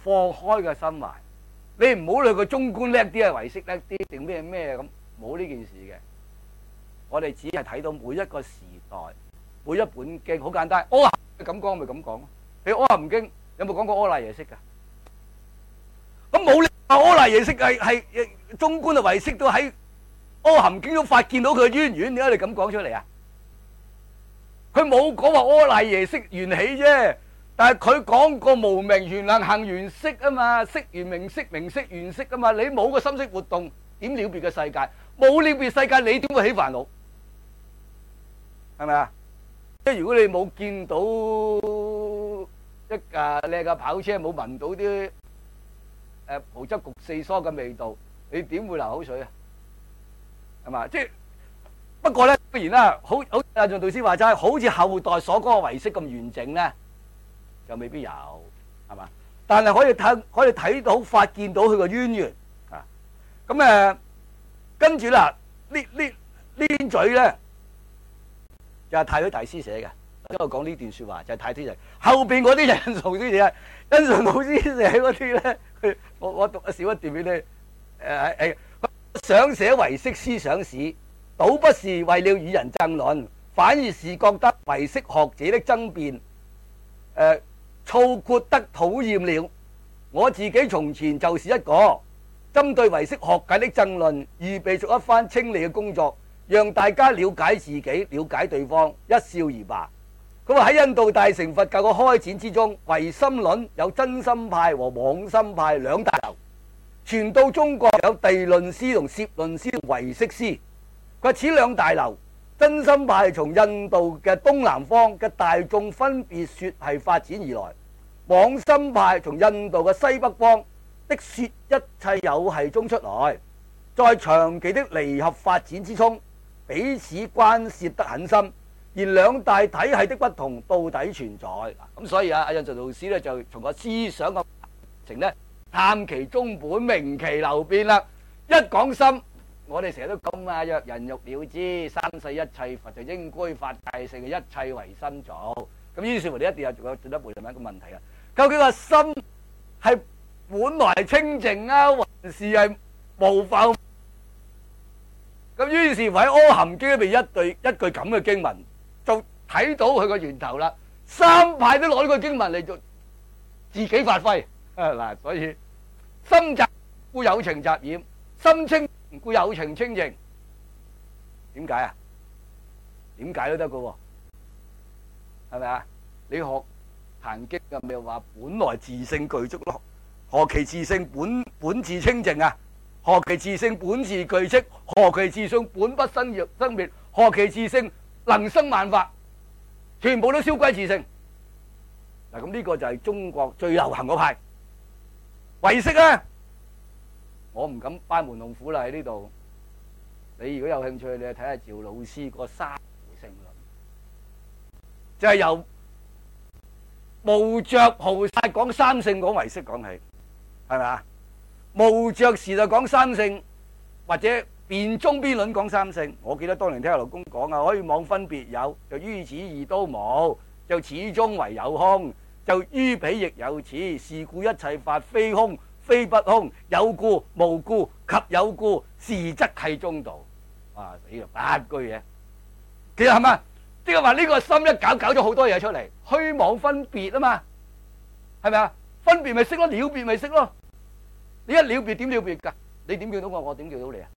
放開個心懷，你唔好理佢中觀叻啲啊，唯識叻啲定咩咩咁，冇呢件事嘅。我哋只係睇到每一個時代，每一本經好簡單。阿含咁講咪咁講咯。你阿含經有冇講過阿賴耶識噶？咁冇理由阿賴耶識係係中觀啊唯識都喺阿含經都發見到佢嘅淵源，點解你咁講出嚟啊？佢冇講話阿賴耶識緣起啫，但係佢講個無明緣能行緣識啊嘛，識緣名色，名色緣識啊嘛。你冇個心識活動，點了別嘅世界？冇了別世界，你點會起煩惱？係咪啊？即係如果你冇見到一架靚嘅跑車，冇聞到啲誒葡汁焗四蔬嘅味道，你點會流口水啊？係嘛？即係不過咧，當然啦，好好阿仲導師話齋，好似後代所講嘅唯識咁完整咧，就未必有，係嘛？但係可以睇，可以睇到、發見到佢個淵源啊。咁誒，跟住啦，呢呢呢篇嘴咧。就係太虛大師寫嘅，因為我講呢段説話就係太虛大師。後邊嗰啲人印順啲嘢，印順老師寫嗰啲咧，我我讀少一段俾你。誒、呃、誒，想寫唯識思想史，倒不是為了與人爭論，反而是覺得唯識學者的爭辯，誒、呃，粗闊得討厭了。我自己從前就是一個針對唯識學界的爭論，預備做一番清理嘅工作。讓大家了解自己，了解對方，一笑而罷。佢話喺印度大乘佛教嘅開展之中，唯心論有真心派和妄心派兩大流，傳到中國有地論師同攝論師、唯識師。佢話此兩大流，真心派從印度嘅東南方嘅大眾分別說係發展而來，妄心派從印度嘅西北方的說一切有系中出來，在長期的離合發展之中，彼此關涉得很深，而兩大體系的不同到底存在。咁所以啊，阿印順老師咧就從個思想嘅程咧探其中本，明其流變啦。一講心，我哋成日都講啊，若人欲了知，三世一切佛就應該發大乘嘅一切唯心造。咁於是乎你一定有仲有進一步另一個問題啊，究竟個心係本來清淨啊，還是係無覆？咁於是喺《阿含經》裏邊一對一句咁嘅經文，就睇到佢個源頭啦。三派都攞呢個經文嚟做自己發揮啊！嗱，所以心雜故有情雜染，心清故有情清淨。點解啊？點解都得噶喎？係咪啊？你學《壇經》嘅咪話本來自性具足咯？何其自性本本自清淨啊？何其自性本自具色？何其自性本不生滅生滅？何其自性能生萬法？全部都燒歸自性。嗱，咁呢個就係中國最流行嗰派唯識啊！我唔敢班門弄斧啦喺呢度。你如果有興趣，你去睇下趙老師個三回性論，就係由無着菩薩講三性講唯識講起，係咪啊？無着時就講三性，或者辯中邊論講三性。我記得當年聽阿勞公講啊，虛妄分別有，就於此二都無，就始終唯有空，就於彼亦有此。是故一切法非空非不空，有故無故及有故，是則契中道。哇！死啦，八句嘢，其實係咪？即係話呢個心一搞搞咗好多嘢出嚟，虛妄分別啊嘛，係咪啊？分別咪識咯，了別咪識咯。你一了別點了別噶？你點叫到我？我點叫到你啊？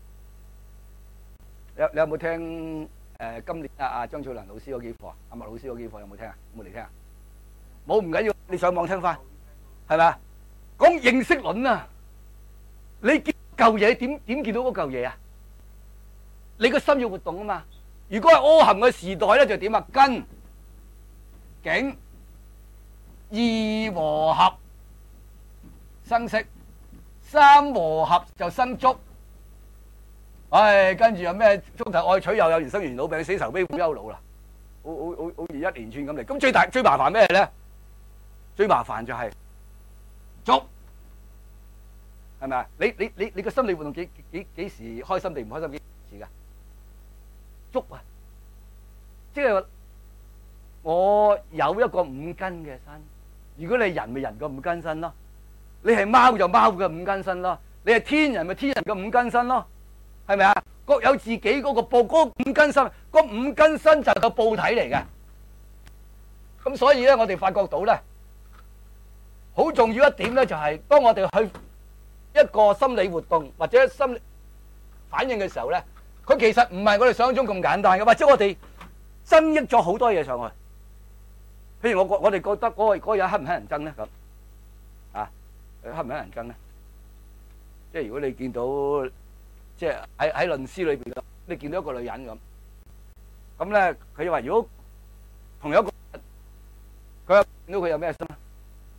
你有你有冇聽誒、呃、今年啊啊張翠蘭老師嗰幾課啊？阿麥老師嗰幾課有冇聽啊？有冇嚟聽啊？冇唔緊要，你上網聽翻，係咪啊？講認識論啊！你見嚿嘢點點見到嗰嚿嘢啊？你個心要活動啊嘛！如果係阿含嘅時代咧，就點啊？根境二和合生色。三和合就生觸，唉，跟住有咩觸頭愛取又有緣生緣老病死愁悲苦憂惱啦，好好好好似一連串咁嚟。咁最大最麻煩咩咧？最麻煩就係觸，係咪啊？你你你你個心理活動幾幾幾時開心定唔開心幾時噶？觸啊，即係我有一個五根嘅身，如果你人咪人個五根身咯。 你係貓就貓嘅五根身咯，你係天人咪天人嘅五根身咯，係咪啊？各有自己嗰個報，嗰五根身，嗰五根身就係個報體嚟嘅。咁所以咧，我哋發覺到咧，好重要一點咧，就係當我哋去一個心理活動或者心理反應嘅時候咧，佢其實唔係我哋想象中咁簡單嘅，或者我哋增益咗好多嘢上去。譬如我我哋覺得嗰個嗰個人乞唔乞人憎咧咁啊？乞唔乞人憎咧？即係如果你見到即係喺喺論詩裏邊，你見到一個女人咁，咁咧佢話如果同一個佢見到佢有咩心啊？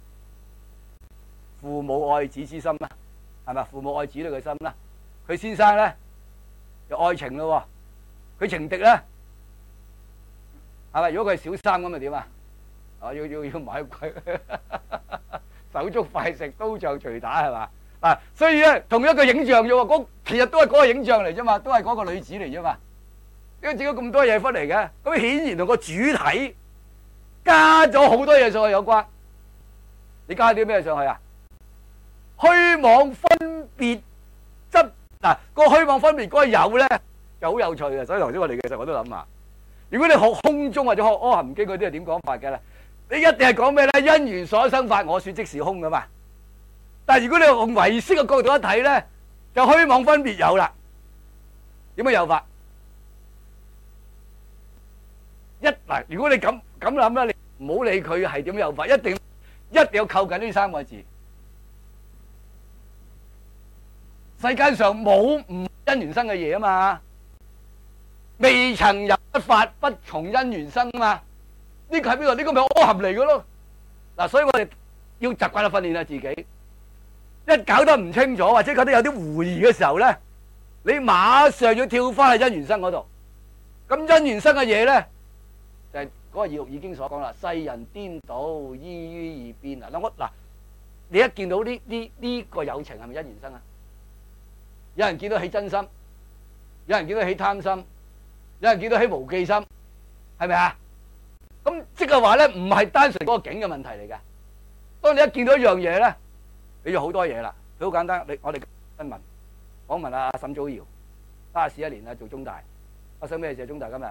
父母愛子之心啦，係咪？父母愛子呢個心啦。佢先生咧有愛情咯，佢情敵咧係咪？如果佢係小三咁，咪點啊？啊，要要要買佢手足快食，刀杖隨打，係嘛？啊，所以咧同一個影像啫喎，嗰其實都係嗰個影像嚟啫嘛，都係嗰個女子嚟啫嘛。點解整咗咁多嘢出嚟嘅？咁顯然同個主體加咗好多嘢上去有關。你加啲咩上去啊？虛妄分別執嗱，個虛妄分別嗰個有咧就好有趣嘅。所以頭先我哋其實我都諗下，如果你學空中或者學阿含經嗰啲係點講法嘅咧？你一定係講咩咧？因緣所生法，我說即是空噶嘛。但係如果你用唯識嘅角度一睇咧，就虛妄分別有啦。點樣有法？一嗱，如果你咁咁諗咧，你唔好理佢係點樣有法，一定一定要扣緊呢三個字。世間上冇唔因緣生嘅嘢啊嘛，未曾有一法不從因緣生啊嘛。呢個係邊個？呢個咪阿含嚟嘅咯。嗱，所以我哋要習慣去訓練下自己。一搞得唔清楚，或者覺得有啲狐疑嘅時候咧，你馬上要跳翻去因緣生嗰度。咁因緣生嘅嘢咧，就係嗰個《義錄已經》所講啦。世人顛倒，依於二邊啊！嗱，我嗱，你一見到呢呢呢個有情係咪因緣生啊？有人見到起真心，有人見到起貪心，有人見到起無記心，係咪啊？咁即係話咧，唔係單純嗰個境嘅問題嚟嘅。當你一見到一樣嘢咧，你就好多嘢啦。佢好簡單，你我哋新聞訪問阿沈祖堯，巴士一年啦，做中大發生咩事？中大今日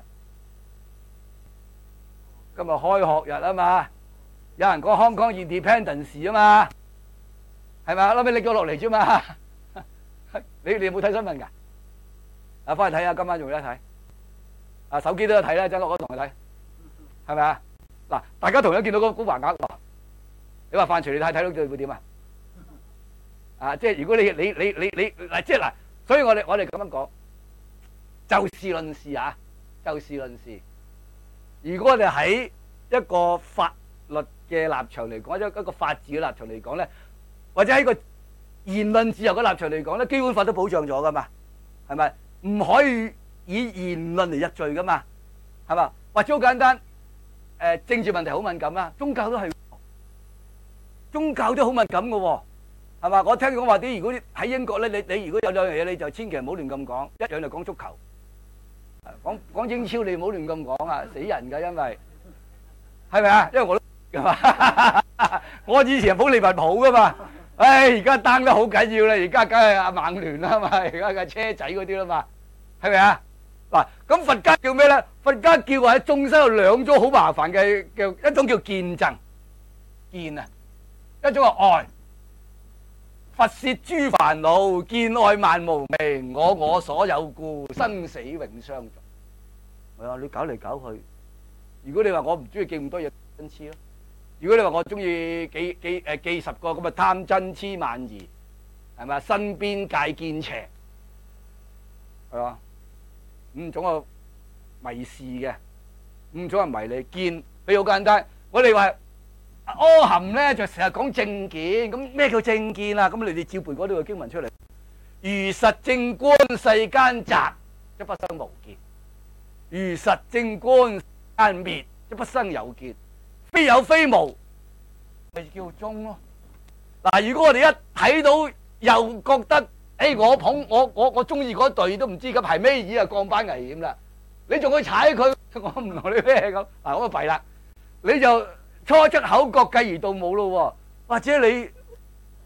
今日開學日啊嘛，有人講 Hong Kong Independence 啊嘛，係咪啊？後尾拎咗落嚟啫嘛。你你有冇睇新聞㗎？啊，翻去睇下，今晚仲有得睇。啊，手機都有睇啦，真係我同佢睇。係咪啊？嗱，大家同樣見到嗰個橫額喎，你話范徐你睇睇到佢會點啊？啊，即係如果你你你你你嗱，即係嗱，所以我哋我哋咁樣講，就事論事啊，就事論事。如果我哋喺一個法律嘅立場嚟講，一一個法治嘅立場嚟講咧，或者喺個言論自由嘅立場嚟講咧，基本法都保障咗噶嘛，係咪？唔可以以言論嚟入罪噶嘛，係嘛？或者好簡單。誒，政治問題好敏感啦，宗教都係，宗教都好敏感嘅喎，係嘛？我聽講話啲，如果喺英國咧，你你如果有兩樣嘢，你就千祈唔好亂咁講，一樣就講足球，講講英超你唔好亂咁講啊，死人㗎，因為係咪啊？因為我都係嘛，我以前係保利物浦㗎嘛，唉，而家 down 得好緊要啦，而家梗係阿曼聯啦嘛，而家嘅車仔嗰啲啦嘛，係咪啊？嗱，咁佛家叫咩咧？佛家叫話喺眾生有兩種好麻煩嘅嘅，一種叫見證，見啊，一種係愛。佛說諸煩惱，見愛萬無明，我我所有故，生死永相續。係啊，你搞嚟搞去，如果你話我唔中意記咁多嘢，真痴咯。如果你話我中意記記誒記十個咁啊，貪嗔痴慢疑，係咪啊？身邊界見邪，係嘛？五種係迷事嘅，五種係迷你見。譬如好簡單，我哋話阿含咧就成日講正見，咁咩叫正見啊？咁你哋照背嗰度嘅經文出嚟，如實正觀世間雜，則不生無見；如實正觀世間滅，則不生有見。非有非無，咪叫中咯。嗱，如果我哋一睇到又覺得，誒，我捧我我我中意嗰隊都唔知咁係咩嘢啊，降班危險啦！你仲去踩佢，我唔同你咩咁嗱，咁啊弊啦！你就初出口角繼而到冇咯喎，或者你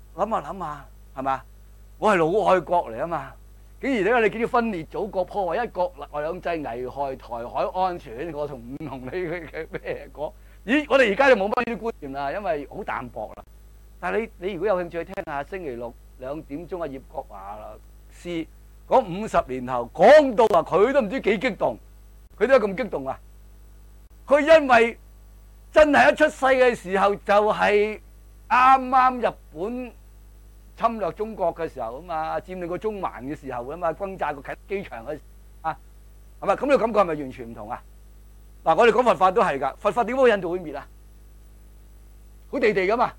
諗下諗下，係嘛？我係老愛國嚟啊嘛，竟然咧你叫分裂祖國、破壞一國兩制、危害台海安全，我同唔同你嘅咩講？咦，我哋而家就冇乜呢啲觀念啦，因為好淡薄啦。但係你你如果有興趣聽下星期六兩點鐘啊葉國華師講五十年後，講到話佢都唔知幾激動，佢都係咁激動啊！佢因為真係一出世嘅時候就係啱啱日本侵略中國嘅時候啊嘛，佔領個中環嘅時候啊嘛，轟炸個啟德機場嘅啊，係咪咁？你感覺係咪完全唔同啊？嗱，我哋講佛法都係㗎，佛法點解印度會滅啊？好地地㗎嘛。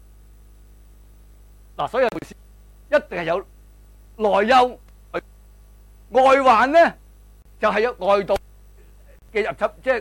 嗱，所以一定係有內憂，外患咧就係有外道嘅入侵，即係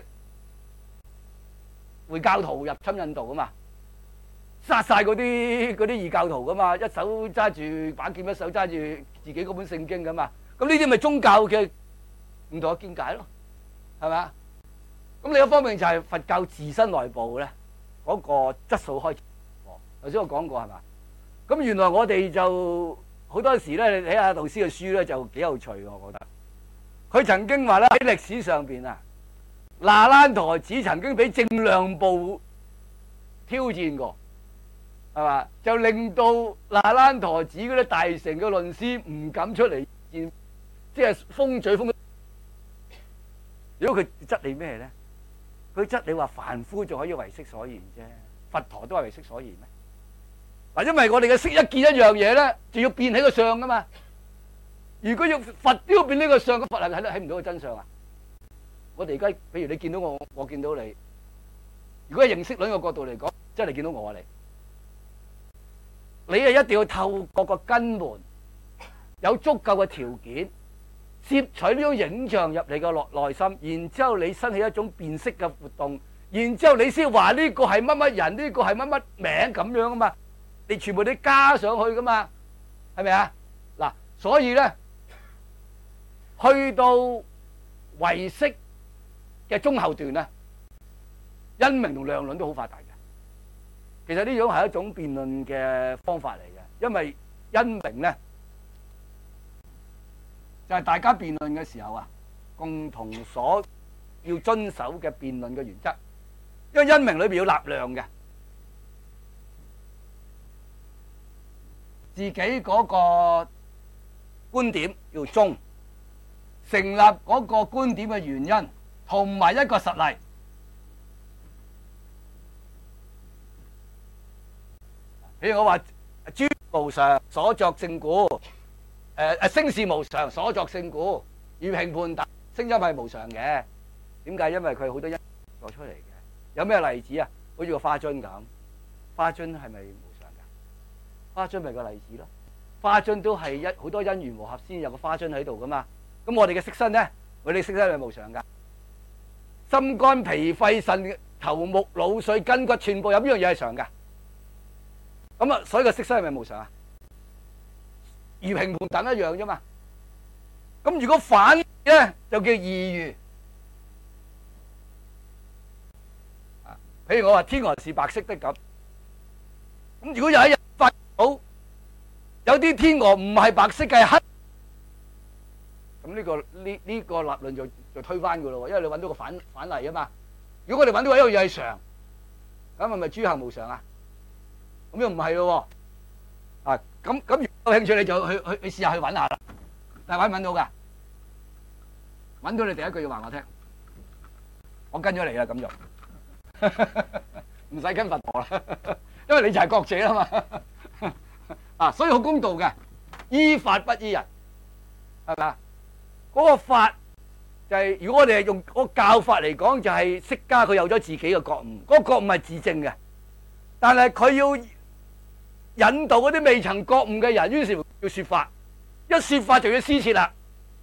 回教徒入侵印度啊嘛，殺晒嗰啲嗰啲異教徒噶嘛，一手揸住把劍，一手揸住自己嗰本聖經噶嘛，咁呢啲咪宗教嘅唔同嘅見解咯，係咪啊？咁另一方面就係佛教自身內部咧嗰個質素開始，頭先我講過係嘛？咁原來我哋就好多時咧，你睇下導師嘅書咧就幾有趣，我覺得。佢曾經話咧喺歷史上邊啊，那蘭陀寺曾經俾正量部挑戰過，係嘛？就令到那蘭陀寺嗰啲大乘嘅論師唔敢出嚟見，即係封嘴封。如果佢質你咩咧？佢質你話凡夫就可以唯識所言啫，佛陀都係唯識所言咩？嗱，因為我哋嘅識一見一樣嘢咧，就要變起個相噶嘛。如果要佛都要變呢個相，個佛係咪睇得睇唔到個真相啊？我哋而家，譬如你見到我，我見到你。如果喺認識論嘅角度嚟講，真係見到我啊你，你係一定要透過個根門，有足夠嘅條件，攝取呢種影像入你嘅內內心，然之後你生起一種辨識嘅活動，然之後你先話呢個係乜乜人，呢個係乜乜名咁樣啊嘛。你全部都加上去噶嘛，係咪啊？嗱，所以咧，去到唯識嘅中後段咧，因明同量論都好發達嘅。其實呢種係一種辯論嘅方法嚟嘅，因為因明咧就係大家辯論嘅時候啊，共同所要遵守嘅辯論嘅原則。因為因明裏邊要立量嘅。自己嗰個觀點要中，成立嗰個觀點嘅原因，同埋一個實例。譬如我話諸無常，所作聖故；誒誒聲是無常，所作聖故。如評判等，聲音係無常嘅。點解？因為佢好多因做出嚟嘅。有咩例子啊？好似個花樽咁，花樽係咪？花樽咪個例子咯，花樽都係一好多因緣和合先有個花樽喺度噶嘛。咁我哋嘅色身咧，我哋色身係無常噶，心肝脾肺腎頭目腦髓筋骨全部有邊樣嘢係常噶？咁啊，所以個色身係咪無常啊？如平盤等一樣啫嘛。咁如果反咧，就叫異如。啊，譬如我話天鵝是白色的咁，咁如果有一日發好，有啲天鵝唔係白色嘅，係黑。咁呢個呢呢個立論就就推翻噶咯，因為你揾到個反反例啊嘛。如果我哋揾到一樣嘢係常，咁係咪諸行無常啊？咁又唔係咯。啊，咁咁如果有興趣你就去去去試下去揾下啦。但係揾唔揾到噶？揾到你第一句要話我聽，我跟咗你啦，咁就唔使跟佛陀啦，因為你就係覺者啦嘛。啊，所以好公道嘅，依法不依人，係咪啊？嗰個法就係，如果我哋係用嗰個教法嚟講，就係釋迦佢有咗自己嘅覺悟，嗰個覺悟係自證嘅，但係佢要引導嗰啲未曾覺悟嘅人，於是要說法，一說法就要施設啦。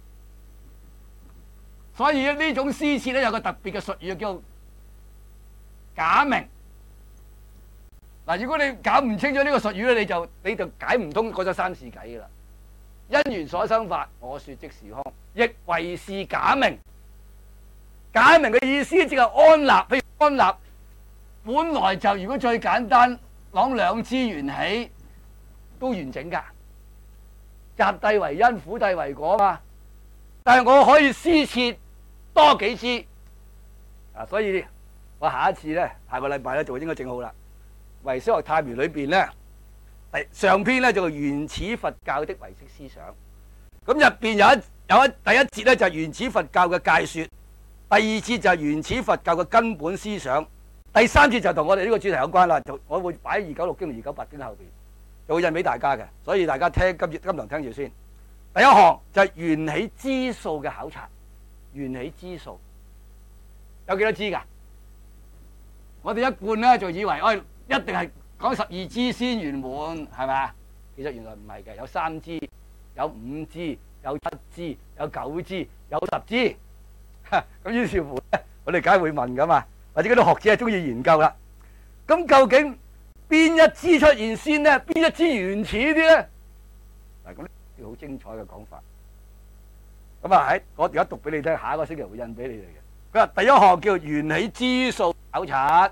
所以呢種施設咧有個特別嘅術語叫假名。嗱，如果你搞唔清楚呢個術語咧，你就你就解唔通嗰則三事偈噶啦。因緣所生法，我說即是空，亦為是假名。假名嘅意思即係安立，譬如安立，本來就如果最簡單講兩支緣起， 都完整噶。集諦為因，苦諦為果嘛。但係我可以施設多幾支啊，所以我下一次咧，下個禮拜咧就應該整好啦。唯識學探源裏邊咧，第上篇咧就原始佛教的唯識思想。咁入邊有一有一第一節咧就係原始佛教嘅界說，第二節就係原始佛教嘅根本思想，第三節就同我哋呢個主題有關啦。就我會擺喺二九六經同二九八經後邊，就會印俾大家嘅。所以大家聽今今堂聽住先。第一項就係緣起支數嘅考察。緣起支數有幾多支噶？我哋一貫咧就以為，哎，一定係講十二支先圓滿，係咪啊？其實原來唔係嘅，有三支，有五支，有七支，有九支，有十支。咁於是乎咧，我哋梗係會問噶嘛，或者嗰啲學者係中意研究啦。咁究竟邊一支出現先咧？邊一支原始啲咧？嗱，咁呢好精彩嘅講法。咁啊，喺我而家讀俾你聽，下一個星期會印俾你哋嘅。佢話第一項叫緣起支數考察。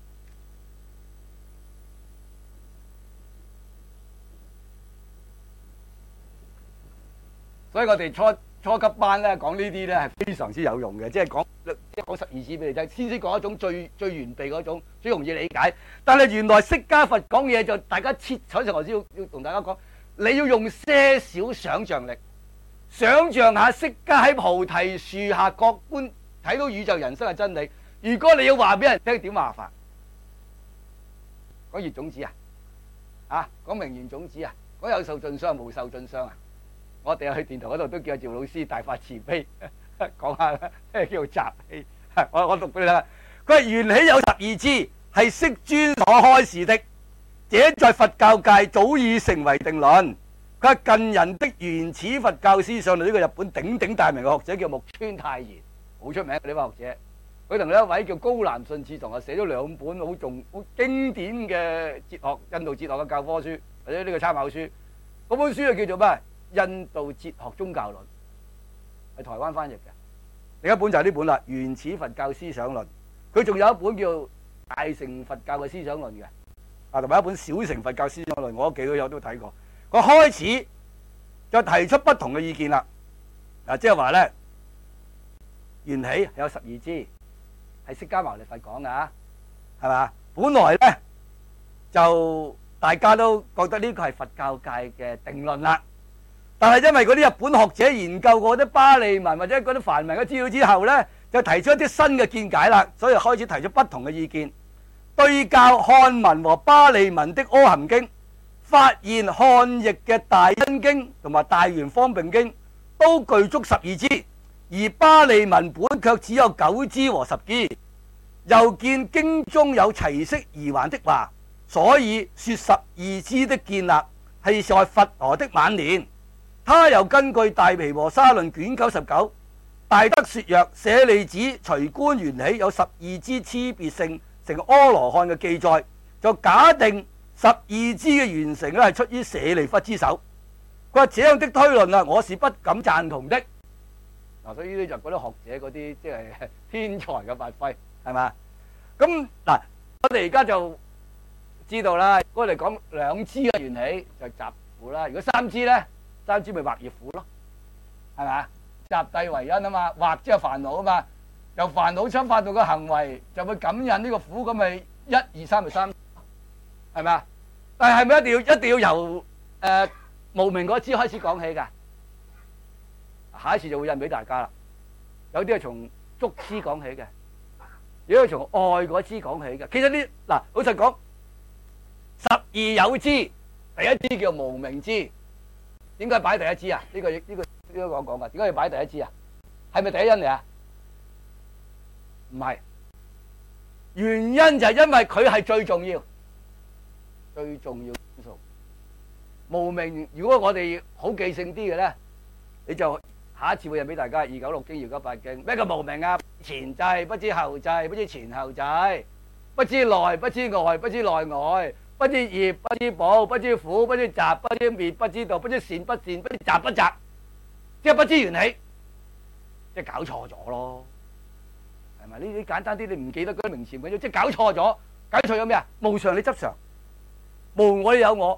所以我哋初初級班咧講呢啲咧係非常之有用嘅，即係講即係講十二支俾你聽，先先講一種最最完備嗰種，最容易理解。但係原來釋迦佛講嘢就大家切彩上，我先要要同大家講，你要用些少想像力，想像下釋迦喺菩提樹下各觀睇到宇宙人生嘅真理。如果你要話俾人聽，點話法？講熱種子啊，啊講名緣種子啊，講有受盡相無受盡相啊。我哋去電台嗰度都叫阿趙老師大發慈悲講下咩叫做集氣。我我讀俾你睇。佢話緣起有十二支，係釋尊所開示的，這在佛教界早已成為定論。佢話近人的原始佛教思想，呢個日本鼎鼎大名嘅學者叫木村泰賢，好出名嘅呢位學者。佢同另一位叫高南信次同學寫咗兩本好重好經典嘅哲學印度哲學嘅教科書或者呢個參考書。嗰本書就叫做咩？印度哲學宗教論，係台灣翻譯嘅。另一本就係呢本啦，《原始佛教思想論》。佢仲有一本叫《大乘佛教嘅思想論》嘅，啊，同埋一本《小乘佛教思想論》，我屋企都有都睇過。佢開始就提出不同嘅意見啦。啊，即係話咧，緣起有十二支，係釋迦牟尼佛講噶，係嘛？本來咧就大家都覺得呢個係佛教界嘅定論啦。但係因為嗰啲日本學者研究過啲巴利文或者嗰啲梵文嘅資料之後呢，就提出一啲新嘅見解啦，所以開始提出不同嘅意見。對教漢文和巴利文的《阿含經》，發現漢譯嘅《大因經》同埋《大圓方便經》都具足十二支，而巴利文本卻只有九支和十支。又見經中有齊釋而還的話，所以說十二支的建立係在佛陀的晚年。他又根據《大毗婆沙論》卷九十九，大德說曰：舍利子隨觀緣起有十二支差別性成阿羅漢嘅記載，就假定十二支嘅完成咧係出於舍利弗之手。佢話這樣的推論啊，我是不敢贊同的。嗱，所以呢啲就嗰啲學者嗰啲即係天才嘅發揮，係嘛？咁嗱，我哋而家就知道啦。我哋講兩支嘅緣起就集苦啦，如果三支咧？三支咪惑業苦咯，係咪啊？集諦為因啊嘛，惑即係煩惱啊嘛，由煩惱出發到個行為就會感應呢個苦，咁咪一二三咪三，係咪啊？但係係咪一定要一定要由誒、呃、無明嗰支開始講起㗎？下一次就會印俾大家啦。有啲係從觸支講起嘅，有啲係從愛嗰支講起嘅。其實呢嗱，老實講，十二有支，第一支叫無明支。點解擺第一支啊？呢個呢個呢個講講噶，點解要擺第一支啊？係咪第一因嚟啊？唔係，原因就係因為佢係最重要、最重要因素。無明，如果我哋好記性啲嘅咧，你就下一次會印俾大家二九六經、二九八經。咩叫無明啊？前際不知後際，不知前後際，不知內不知外，不知內外。不知業，不知寶，不知苦，不知集，不知滅，不知道，不知善不善，不知集不集，即係不知緣起，即係搞錯咗咯，係咪？呢啲簡單啲，你唔記得嗰啲名詞嘅啫，即係搞錯咗，搞錯咗咩啊？無常你執常，無我有我，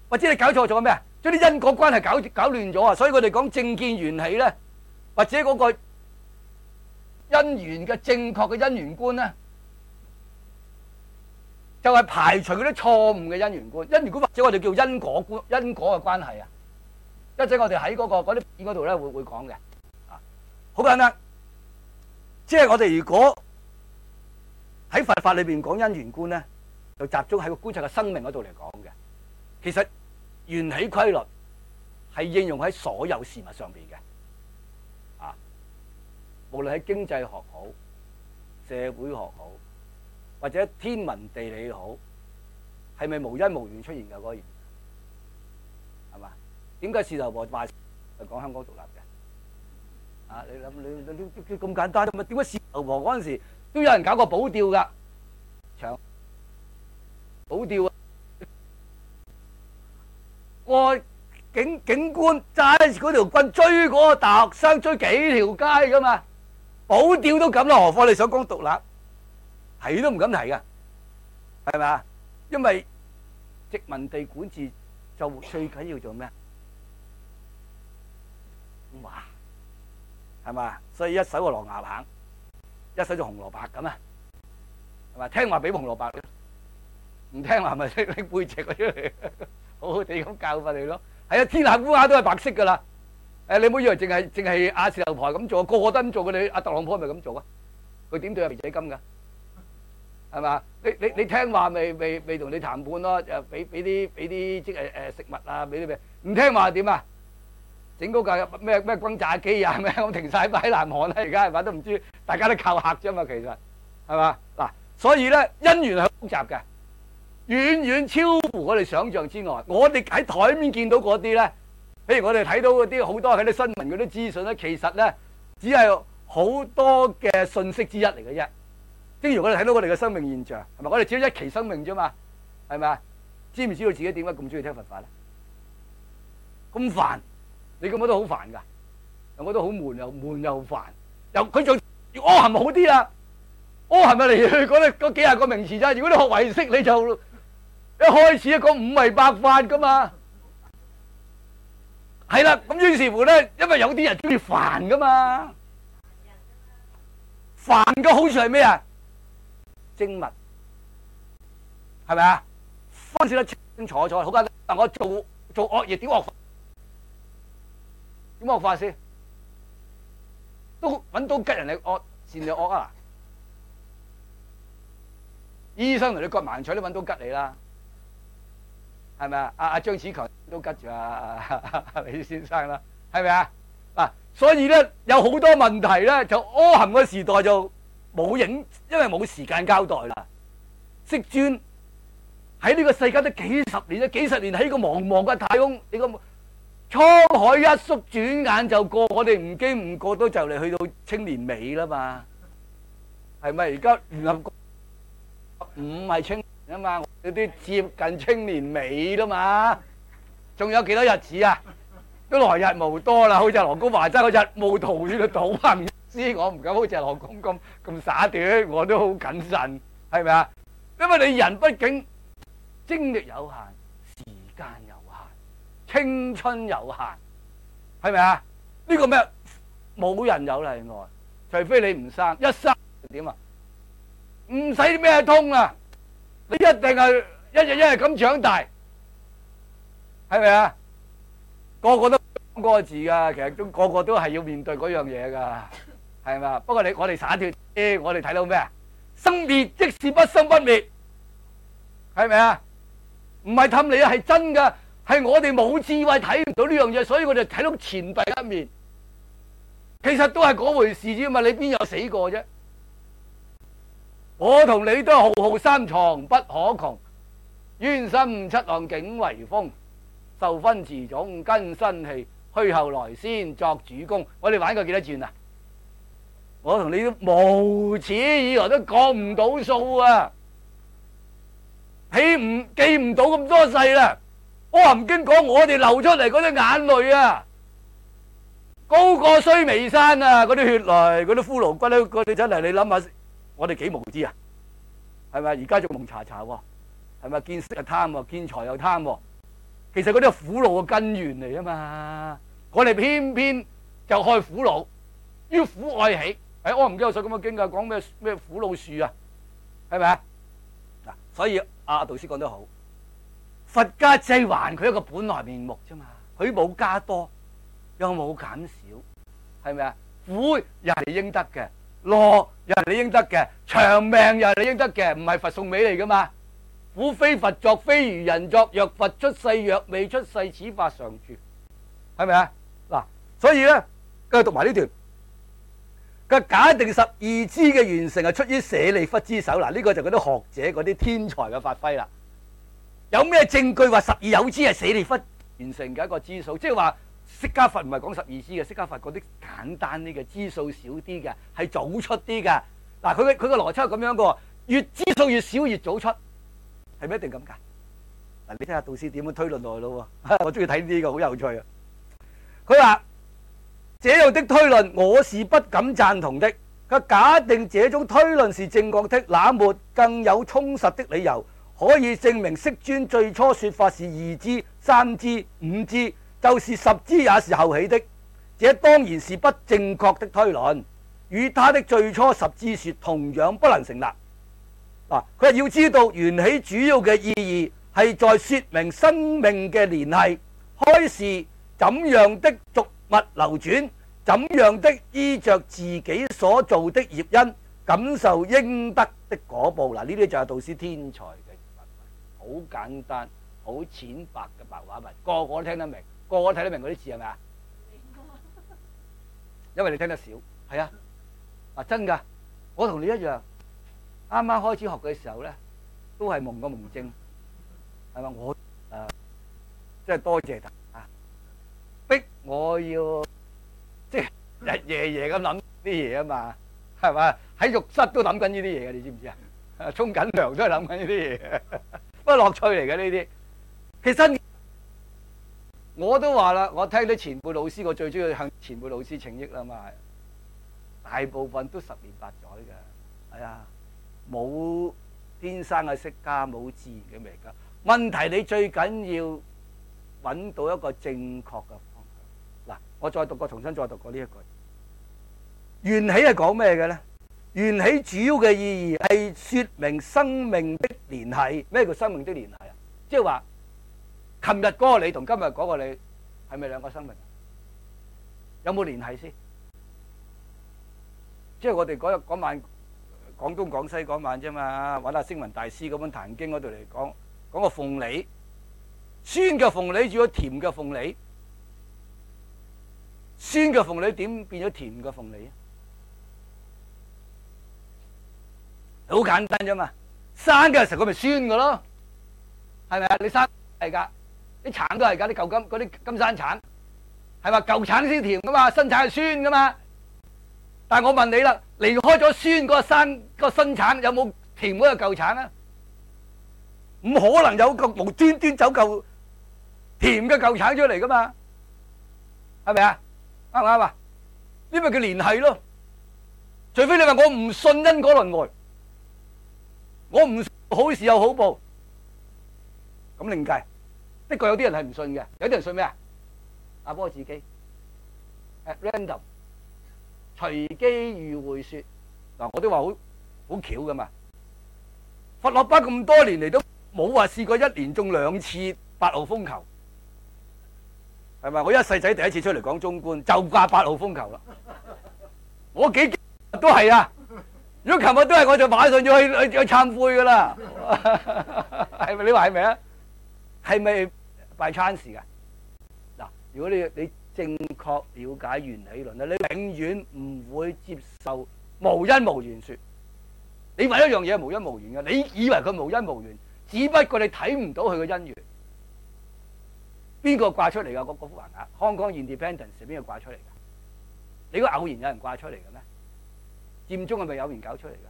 或者你搞錯咗咩啊？將啲因果關係搞搞亂咗啊！所以我哋講正見緣起咧，或者嗰個因緣嘅正確嘅因緣觀咧，就係排除嗰啲錯誤嘅因緣觀。因緣觀或者我哋叫因果觀，因果嘅關係啊。一陣我哋喺嗰個嗰啲片嗰度咧會會講嘅。啊，好簡單，即係我哋如果喺佛法裏邊講因緣觀咧，就集中喺個觀察嘅生命嗰度嚟講嘅。其實緣起規律係應用喺所有事物上邊嘅，啊，無論喺經濟學好、社會學好，或者天文地理好，係咪無因無緣出現嘅嗰個現象？係嘛？點解事頭婆話係講香港獨立嘅？啊，你諗你你你咁簡單啫嘛？點解事頭婆嗰陣時都有人搞過保釣㗎？長保釣啊！個警警官揸嗰條棍追嗰個大學生，追幾條街噶嘛？保釣都咁啦，何況你想講獨立，係都唔敢提噶，係咪啊？因為殖民地管治就最緊要做咩？哇，係嘛？所以一手個狼牙棒，一手就紅蘿蔔咁啊，係嘛？聽話俾紅蘿蔔，唔聽話咪拎拎背脊佢出嚟。好好地咁教訓你咯，係啊！天下烏鴉都係白色噶啦，誒你唔好以為淨係淨係亞視頭牌咁做，個個都咁做嘅。你阿特朗普係咪咁做啊？佢點對阿肥仔金噶？係嘛？你你你聽話咪咪咪同你談判咯，誒俾俾啲俾啲即係誒食物啊，俾啲咩？唔聽話點啊？整嗰架咩咩轟炸機啊咩咁停曬擺喺南韓啦，而家係嘛都唔知，大家都靠嚇啫嘛，其實係嘛嗱？所以咧因緣係複雜嘅。遠遠超乎我哋想象之外，我哋喺台面見到嗰啲咧，譬如我哋睇到嗰啲好多喺啲新聞嗰啲資訊咧，其實咧只係好多嘅信息之一嚟嘅啫。正如我哋睇到我哋嘅生命現象，係咪？我哋只有一期生命啫嘛，係咪啊？知唔知道自己點解咁中意聽佛法咧？咁煩，你覺唔覺得好煩㗎？又覺得好悶又悶又煩，又佢仲要阿含好啲啦，阿含咪嚟去嗰啲嗰幾廿個名詞咋？如果你學唯識你就〜一開始一講五位百法噶嘛，係啦，咁於是乎咧，因為有啲人中意煩噶嘛，煩嘅好處係咩啊？精密，係咪啊？分析得清清楚楚，好簡單。但我做做惡業點惡法？點惡法先？都揾到吉人嚟惡，善就惡啊！醫生同你割盲腸都揾到吉你啦。係咪啊？阿阿張子強都吉住阿李先生啦，係咪啊？嗱，所以咧有好多問題咧，就阿含嘅時代就冇影，因為冇時間交代啦。釋尊喺呢個世界都幾十年啦，幾十年喺個茫茫嘅太空，你個滄海一粟，轉眼就過，我哋唔經唔覺都就嚟去到青年尾啦嘛，係咪？而家聯合國唔係青啊嘛，有啲接近青年尾啦嘛，仲有幾多日子啊？都來日無多啦，好似羅公話齋，我日暮途遠倒行思，我唔敢好似羅公咁咁灑脫，我都好謹慎，係咪啊？因為你人畢竟精力有限，時間有限，青春有限，係咪啊？呢個咩？冇人有例外，除非你唔生，一生點啊？唔使咩通啊！你一定係一日一日咁長大，係咪啊？個個都講嗰個字噶，其實都個個都係要面對嗰樣嘢噶，係咪啊？不過你我哋灑脫啲，我哋睇到咩啊？生滅即是不生不滅，係咪啊？唔係氹你啊，係真噶，係我哋冇智慧睇唔到呢樣嘢，所以我哋睇到前第一面，其實都係嗰回事啫嘛。你邊有死過啫？我同你都係浩浩三藏不可窮，冤心七浪境為風，受分持種根身器，去後來先作主公。我哋玩過幾多轉啊？我同你都無始以來都講唔到數啊，記唔記唔到咁多世啦。阿含經講我哋流出嚟嗰啲眼淚啊，高過須彌山啊！嗰啲血淚，嗰啲骷髏骨咧，嗰啲真係你諗下。我哋幾無知啊？係咪？而家仲蒙查查喎，係咪？見色又貪喎，見財又貪喎， 其實嗰啲係苦惱嘅根源嚟啊嘛。我哋偏偏就害苦惱，於苦愛喜。誒，我唔記得有首咁嘅經㗎，講咩咩苦惱樹啊，係咪啊？嗱，所以阿導師講得好，佛家只係還佢一個本來面目啫嘛，佢冇加多，又冇減少，係咪啊？苦又係你應得嘅，樂又係你應得嘅，長命又係你應得嘅，唔係佛送俾你噶嘛。苦非佛作，非如人作。若佛出世，若未出世，此法常住，係咪啊？嗱，所以咧，跟住讀埋呢段。佢假定十二支嘅完成係出於舍利弗之手。嗱，呢個就嗰啲學者嗰啲天才嘅發揮啦。有咩證據話十二有支係舍利弗完成嘅一個支數？即係話釋迦佛唔係講十二支嘅，釋迦佛嗰啲簡單啲嘅支數少啲嘅，係早出啲嘅。嗱，佢嘅佢嘅邏輯係咁樣嘅，越支數越少越早出，係咪一定咁㗎？嗱，你睇下導師點樣推論落去咯喎，我中意睇呢個好有趣啊！佢話。這樣的推論，我是不敢贊同的。佢假定這種推論是正確的，那沒更有充實的理由可以證明釋尊最初說法是二支、三支、五支，就是十支也是後起的。這當然是不正確的推論，與他的最初十支說同樣不能成立。嗱，佢係要知道緣起主要嘅意義係在說明生命嘅聯繫，開示怎樣的續物流轉，怎樣的依着自己所做的業因感受應得的果報。嗱，呢啲就係導師天才嘅發揮，好簡單好淺白嘅白話文，個個都聽得明，個個都睇得明嗰啲字係咪啊？因為你聽得少。係啊，啊真㗎，我同你一樣，啱啱開始學嘅時候咧，都係蒙個蒙正，係咪？我誒即係多謝他。逼我要即係日夜夜咁諗啲嘢啊嘛，係嘛？喺浴室都諗緊呢啲嘢嘅，你知唔知啊？沖緊涼都係諗緊呢啲嘢，不過樂趣嚟嘅呢啲。其實我都話啦，我聽啲前輩老師，我最中意向前輩老師請益啦嘛。大部分都十年八載嘅，係啊，冇天生嘅釋迦，冇自然嘅彌迦。問題你最緊要揾到一個正確嘅。嗱，我再讀過，重新再讀過呢一句。緣起係講咩嘅咧？緣起主要嘅意義係說明生命的聯繫。咩叫生命的聯繫啊？即係話，琴日嗰個你同今日嗰個你係咪兩個生命？有冇聯繫先？即係我哋嗰日嗰晚廣東廣西嗰晚啫嘛，揾阿星雲大師嗰本《壇經》嗰度嚟講，講個鳳梨，酸嘅鳳梨煮咗甜嘅鳳梨。酸嘅鳳梨點變咗甜嘅鳳梨啊？好簡單啫嘛！生嘅時候佢咪酸嘅咯，係咪啊？你生係㗎，啲橙都係㗎，啲舊金嗰啲金山橙係嘛？舊橙先甜㗎嘛，新橙係酸㗎嘛。但係我問你啦，離開咗酸嗰個生嗰個新橙，有冇甜嗰個舊橙啊？唔可能有個無端端走嚿甜嘅舊橙出嚟㗎嘛？係咪啊？啱唔啱啊？呢咪叫聯繫咯。除非你話我唔信因果輪迴，我唔好事有好報，咁另計。的確有啲人係唔信嘅，有啲人信咩啊？阿波自己 at random 隨機遇會說。嗱，我都話好好巧噶嘛。佛學班咁多年嚟都冇話試過一年中兩次八號風球。係咪？我一世仔第一次出嚟講中觀，就掛八號風球啦。我幾都係啊！如果琴日都係，我就馬上要去去去懺悔噶啦。係咪？你話係咪啊？係咪 by chance 噶？嗱，如果你你正確了解緣起論咧，你永遠唔會接受無因無緣說。你話一樣嘢係無因無緣嘅，你以為佢無因無緣，只不過你睇唔到佢嘅因緣。邊個掛出嚟噶？嗰嗰幅橫額 Hong Kong Independence 係邊個掛出嚟噶？你估偶然有人掛出嚟嘅咩？佔中係咪有人搞出嚟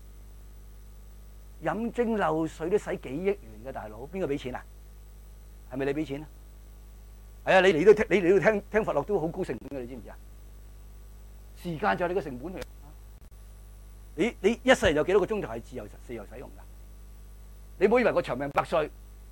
噶？飲蒸餾水都使幾億元嘅大佬，邊個俾錢啊？係咪你俾錢啊？係啊，你嚟都聽，你嚟都聽聽佛學都好高成本嘅，你知唔知啊？時間就係你嘅成本嚟。你你一世人有幾多個鐘頭係自由自由使用噶？你唔好以為個長命百歲，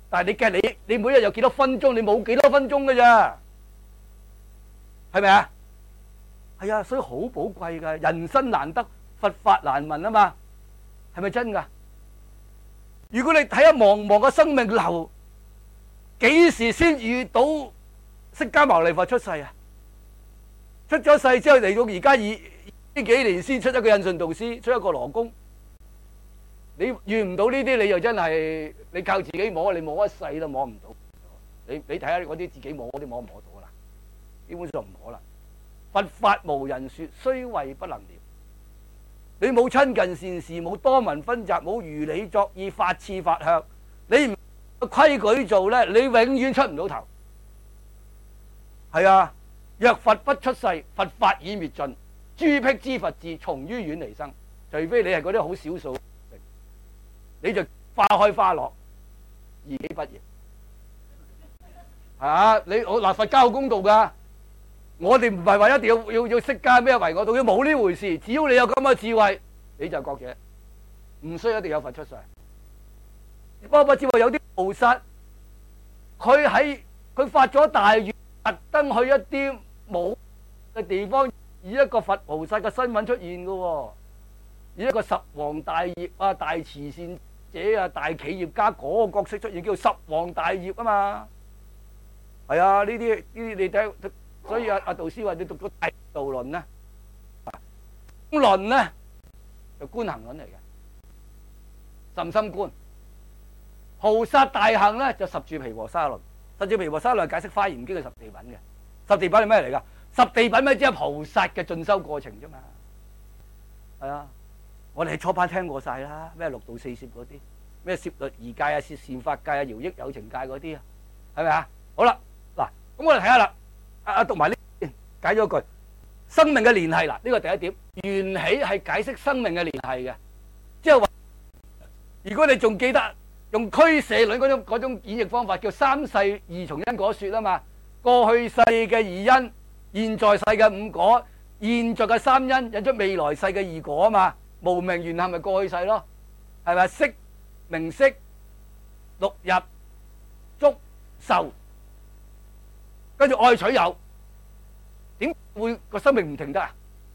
但係你計你你每日有幾多分鐘？你冇幾多分鐘㗎咋，係咪啊？係啊，所以好寶貴㗎，人生難得，佛法難聞啊嘛，係咪真㗎？如果你睇下茫茫嘅生命流，幾時先遇到釋迦牟尼佛出世啊？出咗世之後嚟到而家二呢幾年先出一個印順導師，出一個羅公。你遇唔到呢啲，你又真係你靠自己摸，你摸一世都摸唔到。你你睇下嗰啲自己摸嗰啲摸唔摸到啦？基本上唔可能。佛法無人說，雖謂不能了。你冇親近善事，冇多聞分集，冇如理作意，法次法向，你唔規矩做咧，你永遠出唔到頭。係啊，若佛不出世，佛法已滅盡，諸辟支佛智，從於遠離生。除非你係嗰啲好少數，你就花開花落，二己不言。係啊，你我嗱佛教好公道噶，我哋唔係話一定要要要釋迦咩為我道，要冇呢回事。只要你有咁嘅智慧，你就覺者，唔需要一定有佛出世。不過只話有啲菩薩，佢喺佢發咗大願，特登去一啲冇嘅地方，以一個佛菩薩嘅身份出現噶喎，以一個十王大業啊、大慈善者啊、大企業家嗰個角色出現，叫做十王大業啊嘛。係啊，呢啲呢啲你睇，所以阿阿導師話你讀咗《大道論》咧，《論》咧就觀行論嚟嘅，甚深觀。菩薩大行咧就十住毗婆沙論，十住毗婆沙論係解釋《華嚴經》嘅十地品嘅。十地品係咩嚟噶？十地品咪即係菩薩嘅進修過程啫嘛。係啊，我哋喺初班聽過晒啦，咩六度四攝嗰啲，咩攝律儀戒啊、攝善法戒啊、饒益有情戒嗰啲啊，係咪啊？好啦，嗱，咁我哋睇下啦。阿阿讀埋呢，解咗句生命嘅聯繫啦。呢個第一點，緣起係解釋生命嘅聯繫嘅，即係話，如果你仲記得用俱舍論嗰種嗰種演繹方法，叫三世二重因果說啊嘛。過去世嘅二因，現在世嘅五果，現在嘅三因引出未來世嘅二果啊嘛。無明緣行咪過去世咯，係咪？色名色六入觸受，跟住愛取有，點會個生命唔停得啊？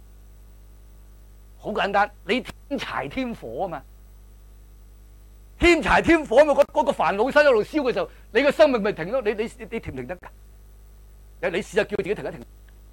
好簡單，你添柴添火啊嘛，添柴添火啊嘛，嗰嗰個煩惱心喺度燒嘅時候，你個生命咪停咯？你你你你停唔停得噶？你你試下叫自己停一停，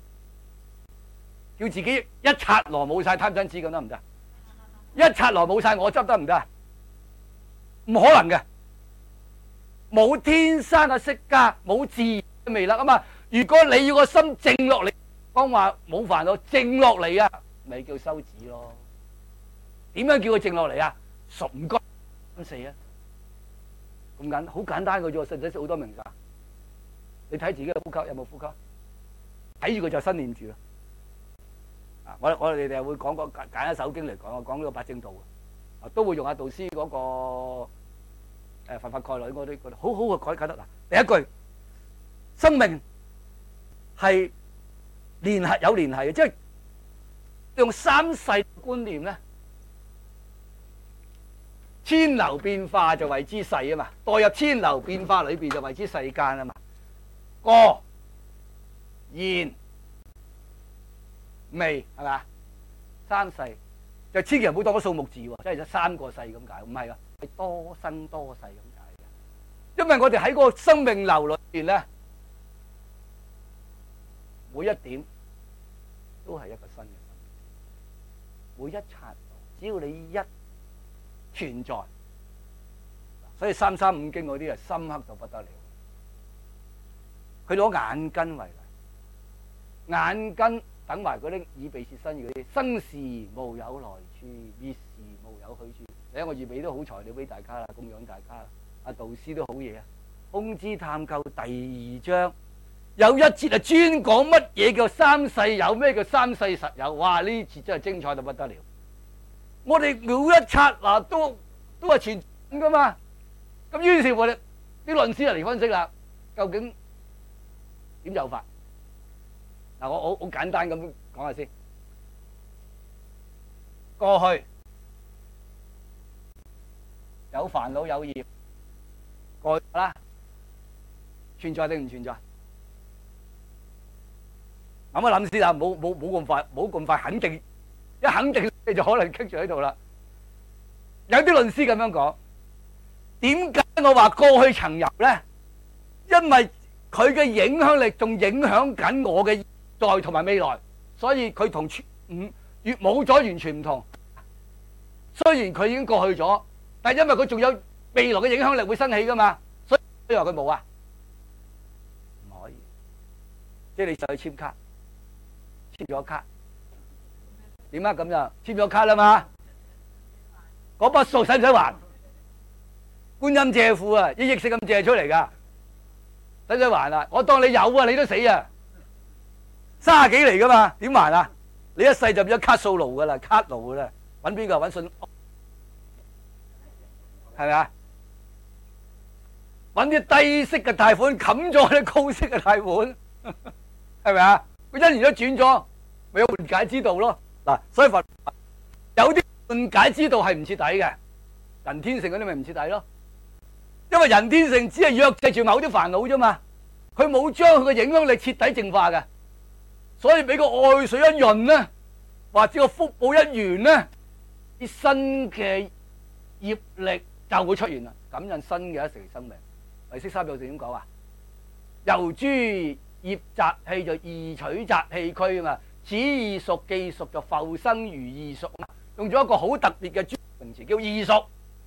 叫自己一剎那冇晒貪嗔癡咁得唔得？一剎那冇晒我執得唔得？唔可能嘅，冇天生嘅釋迦，冇自然嘅彌勒啊嘛。如果你要個心靜落嚟，講話冇煩惱，靜落嚟啊，咪叫修止咯。點樣叫佢靜落嚟啊？熟唔該咁四啊，咁簡好簡單嘅啫，使唔使識好多名詞？你睇自己嘅呼吸有冇呼吸？睇住佢就心念住咯。啊，我我哋哋會講個揀一首經嚟講，講呢個八正道啊，都會用阿導師嗰個誒佛法概論嗰啲嗰啲，好好嘅改解得嗱。第一句，生命係聯繫有聯繫嘅，即係用三世觀念咧，千流變化就為之世啊嘛，代入千流變化裏邊就為之世間啊嘛。過現未係咪？三世就千祈唔好當個數目字喎，即係三個世咁解，唔係噶，係多生多世咁解嘅。因為我哋喺個生命流裏邊咧，每一點都係一個新嘅生命，每一剎，只要你一存在，所以三三五經嗰啲係深刻到不得了。佢攞眼根為例，眼根等埋嗰啲耳鼻舌身意嗰啲，生時無有來處，滅時無有去處。你我預備都好材料俾大家啦，供養大家啦。阿導師都好嘢啊！空知探究第二章有一節係專講乜嘢叫三世有，咩叫三世實有。哇！呢節真係精彩到不得了。我哋每一剎那都都係存咁噶嘛。咁於是我哋啲論師就嚟分析啦，究竟點有法？嗱，我好好簡單咁講下先。過去有煩惱有業， 過去啦，存在定唔存在？諗一諗先啦，冇冇冇咁快，冇咁快肯定，一肯定你就可能棘住喺度啦。有啲論師咁樣講，點解我話過去曾有咧？因為佢嘅影響力仲影響緊我嘅現在同埋未來，所以佢同唔越冇咗完全唔同。雖然佢已經過去咗，但係因為佢仲有未來嘅影響力會生起噶嘛，所以你話佢冇啊？唔可以，即係你上去簽卡，簽咗卡，點啊？咁就簽咗卡啦嘛，嗰筆數使唔使還？觀音借庫啊，一億息咁借出嚟噶，使唔使還啊？我當你有啊，你都死啊！三十幾嚟噶嘛，點還啊？你一世就變咗卡數奴噶啦，卡奴噶啦。揾邊個？揾信，係咪啊？揾啲低息嘅貸款冚咗啲高息嘅貸款，係咪啊？佢一年都轉咗，咪有緩解之道咯。嗱，所以佛有啲緩解之道係唔徹底嘅，人天性嗰啲咪唔徹底咯。因為人天性只係約制住某啲煩惱啫嘛，佢冇將佢嘅影響力徹底淨化嘅，所以俾個愛水一潤咧，或者個福報一圓咧。啲新嘅業力就會出現啦，感應新嘅一成生命。唯識三有四點講啊？由諸業習氣就異取習氣區啊嘛，此異熟既熟就復生如異熟啊，用咗一個好特別嘅專名詞叫異熟，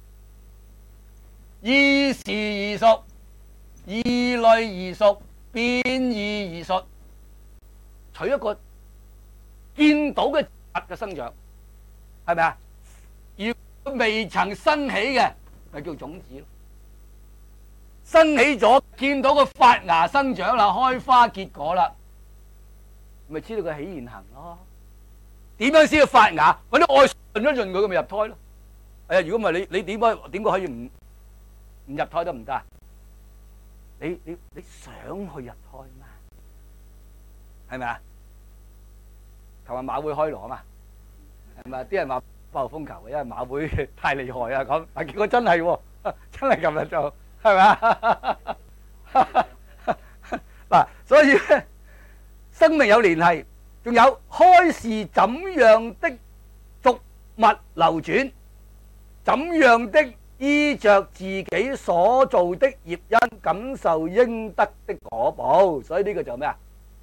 異時異熟，異類異熟，變異異熟，取一個見到嘅物嘅生長，係咪啊？如果未曾生起嘅，咪叫種子咯。生起咗，見到佢發芽生長啦，開花結果啦，咪知道佢起現行咯。點樣先要發芽？揾啲愛潤一潤佢，佢咪入胎咯。係啊，如果唔係你，你點解點解可以唔唔入胎都唔得啊？你你你想去入胎嘛？係咪啊？琴日馬會開鑼啊嘛，係咪？啲人話爆風球嘅，因為馬會太厲害啊咁，但結果真係喎，真係琴日就係咪啊？嗱，所以咧，生命有聯繫，仲有開示怎樣的俗物流轉，怎樣的依着自己所做的業因感受應得的果報，所以呢個就咩啊？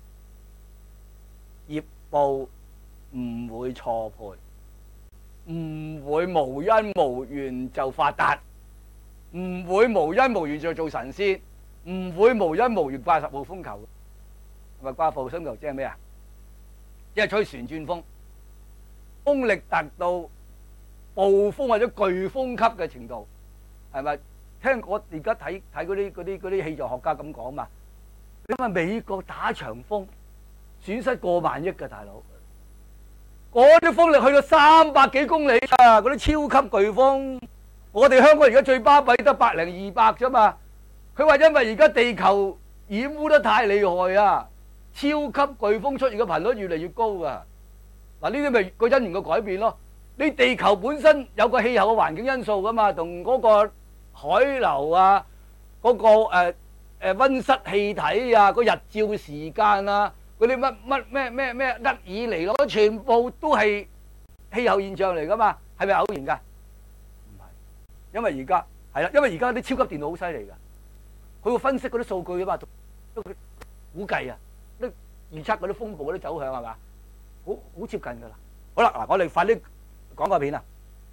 業報唔會錯配，唔會無因無緣就發達，唔會無因無緣就做神仙，唔會無因無緣掛十號風球。係咪掛十號風球即係咩啊？即係吹旋轉風，風力達到暴風或者颶風級嘅程度，係咪？聽我而家睇睇嗰啲嗰啲嗰啲氣象學家咁講嘛，因為美國打長風，損失過萬億嘅大佬。嗰啲風力去到三百幾公里啊！嗰啲超級颶風，我哋香港而家最巴閉得百零二百啫嘛。佢話因為而家地球染污得太厲害啊，超級颶風出現嘅頻率越嚟越高啊！嗱，呢啲咪個因緣嘅改變咯。你地球本身有個氣候嘅環境因素噶嘛，同嗰個海流啊，嗰、嗰個誒誒溫室氣體啊，個日照時間啊。嗰啲乜乜咩咩咩厄爾尼諾，全部都係氣候現象嚟噶嘛？係咪偶然噶？唔係，因為而家係啦，因為而家啲超級電腦好犀利噶，佢會分析嗰啲數據啊嘛，估計啊，啲預測嗰啲風暴嗰啲走向係嘛，好好接近噶啦。好啦，嗱，我哋快啲講個片啊。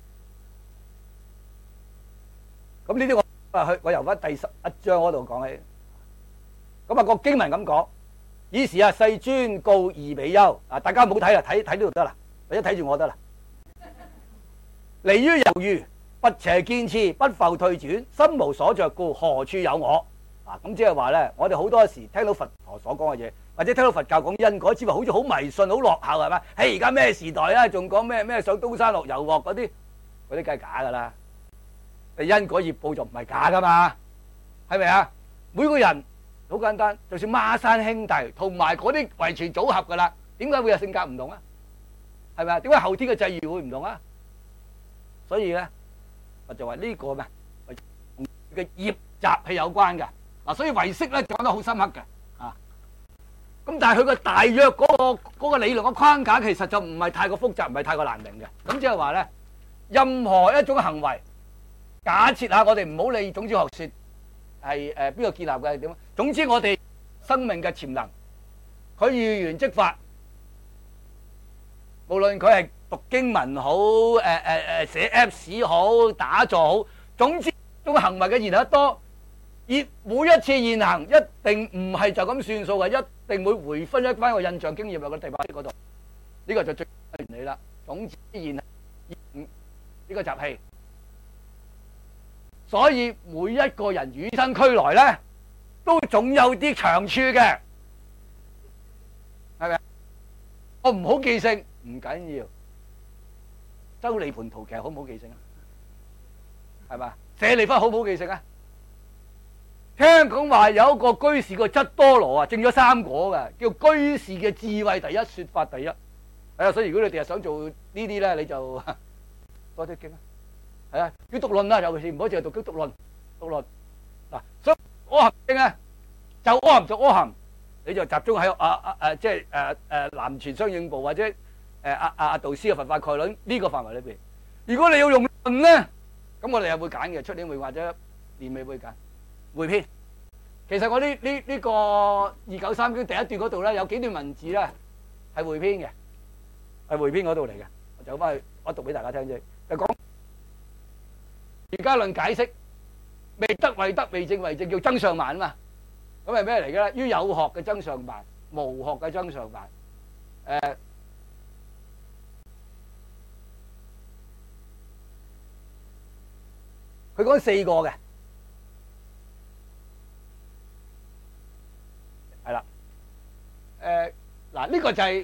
咁呢啲我啊去，我由翻第十一章嗰度講起。咁啊個經文咁講。以時啊，世尊告二比丘啊，大家唔好睇啦，睇睇呢度得啦，或者睇住我得啦。離於猶豫，不邪見次，不復退轉，心無所着故，何處有我？啊，咁即係話咧，我哋好多時聽到佛陀所講嘅嘢，或者聽到佛教講因果，之話好似好迷信、好落後係咪？嘿，而家咩時代啊？仲講咩咩上刀山落油鑊嗰啲，嗰啲梗係假噶啦。因果業報就唔係假噶嘛，係咪啊？每個人。好簡單，就算孖生兄弟同埋嗰啲遺傳組合噶啦，點解會有性格唔同啊？係咪啊？點解後天嘅際遇會唔同啊？所以咧，我就話呢個咩嘅業習氣有關嘅嗱，所以唯識咧講得好深刻嘅啊。咁但係佢個大約嗰個嗰個理論嘅框架其實就唔係太過複雜，唔係太過難明嘅。咁即係話咧，任何一種行為，假設下我哋唔好理種子學說係誒邊個建立嘅係點，總之我哋生命嘅潛能，佢遇緣即發，無論佢係讀經文好，誒誒誒寫 Apps 好，打坐好，總之種行為嘅現行得多，而每一次現行一定唔係就咁算數嘅，一定會回分一翻個印象經驗落個第八識嗰度，呢個就最原理啦。種子現行呢個習氣，所以每一個人與生俱來咧，都總有啲長處嘅，係咪？我唔好記性唔緊要，周利盤圖其實好唔好記性啊？係嘛？舍利弗好唔好記性啊？聽講話有一個居士個質多羅啊，證咗三果嘅，叫居士嘅智慧第一，說法第一。係啊，所以如果你哋係想做呢啲咧，你就多啲經啊。係啊，要讀論啊，尤其是唔好淨係讀經讀論，讀論嗱。所以阿含經咧，就阿含就阿含，你就集中喺啊啊誒，即係誒誒南傳相應部或者誒阿阿阿道師嘅佛法概論呢個範圍裏邊。如果你要用論咧，咁我哋又會揀嘅，出年會或者年尾會揀匯編。其實我呢呢呢個二九三經第一段嗰度咧，有幾段文字咧係匯編嘅，係匯編嗰度嚟嘅。我走翻去，我讀俾大家聽啫。就講瑜伽論解釋，未得為得，未證為證，叫增上慢啊嘛。咁係咩嚟嘅咧？於有學嘅增上慢，無學嘅增上慢。誒，佢講四個嘅。係啦，誒嗱呢個就係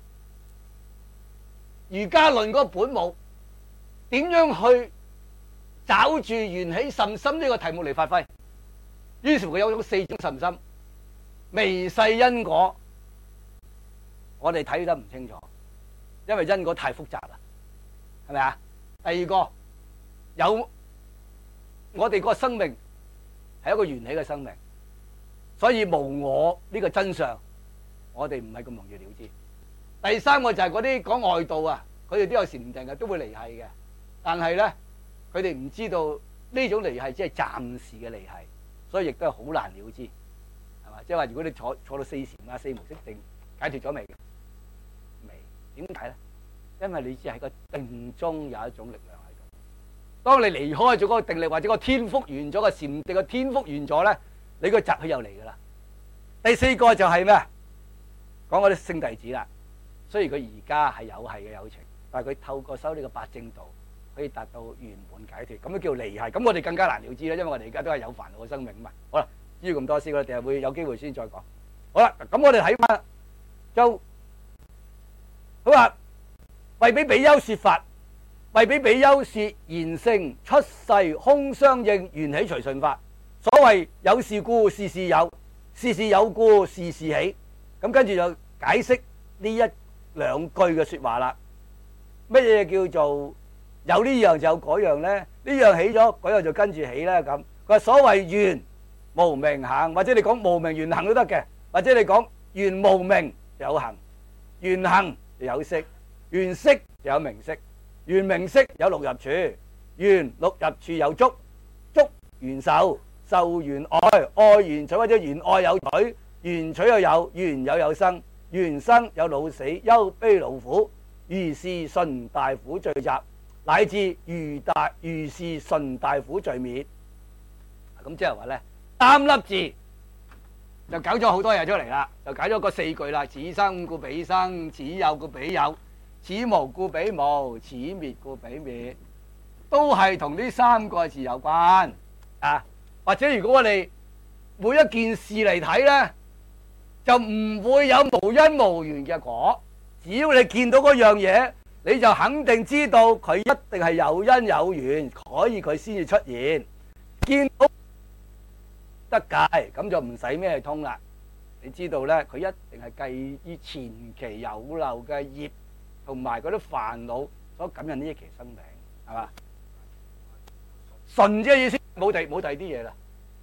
瑜伽論嗰個本母，點樣去找住緣起甚深呢個題目嚟發揮？於是乎佢有咗四種甚深，微細因果，我哋睇得唔清楚，因為因果太複雜啦，係咪啊？第二個有我哋個生命係一個緣起嘅生命。所以無我呢個真相，我哋唔係咁容易了知。第三個就係嗰啲講外道啊，佢哋都有禪定嘅，都會離繫嘅。但係咧，佢哋唔知道呢種離繫只係暫時嘅離繫，所以亦都係好難了知，係嘛？即係話如果你坐坐到四禪啊、四無色定解脫咗未？未？點解咧？因為你只係個定中有一種力量喺度。當你離開咗嗰個定力或者個天福完咗個禪定個天福完咗咧，你個習氣又嚟噶啦。第四個就係咩？講嗰啲聖弟子啦。雖然佢而家係有係嘅有情，但係佢透過修呢個八正道，可以達到圓滿解脫，咁都叫離繫。咁我哋更加難了知啦，因為我哋而家都係有煩惱嘅生命嘛。好啦，知咁多先，我哋第日會有機會先再講。好啦，咁我哋睇翻就好話，為俾比丘說法，為俾比丘說賢聖出世空相應緣起隨順法。所謂有事故事事有，事事有故事事起。咁跟住就解釋呢一兩句嘅說話啦。乜嘢叫做有呢樣就有嗰樣咧？呢樣起咗，嗰樣就跟住起咧。咁佢話所謂緣無明行，或者你講無明緣行都得嘅，或者你講緣無明就有行，緣行就有識，緣識就有名色，緣名色有六入處，緣六入處有觸，觸緣受。受緣愛，愛緣取，或者緣愛有取，緣取又有，緣有有生，緣生有老死、憂悲勞苦，如是順大苦聚集，乃至如大如是順大苦聚滅。咁即係話咧，三粒字就搞咗好多嘢出嚟啦，就解咗個四句啦。此生故彼生，此有故彼有，此無故彼無，此滅故彼滅，都係同呢三個字有關啊。或者如果我哋每一件事嚟睇咧，就唔會有無因無緣嘅果。只要你見到嗰樣嘢，你就肯定知道佢一定係有因有緣，所以佢先至出現。見到得解，咁就唔使咩通啦。你知道咧，佢一定係繼於前期有漏嘅業同埋嗰啲煩惱所感應呢一期生命，係嘛？順啫意思，冇第冇第二啲嘢啦。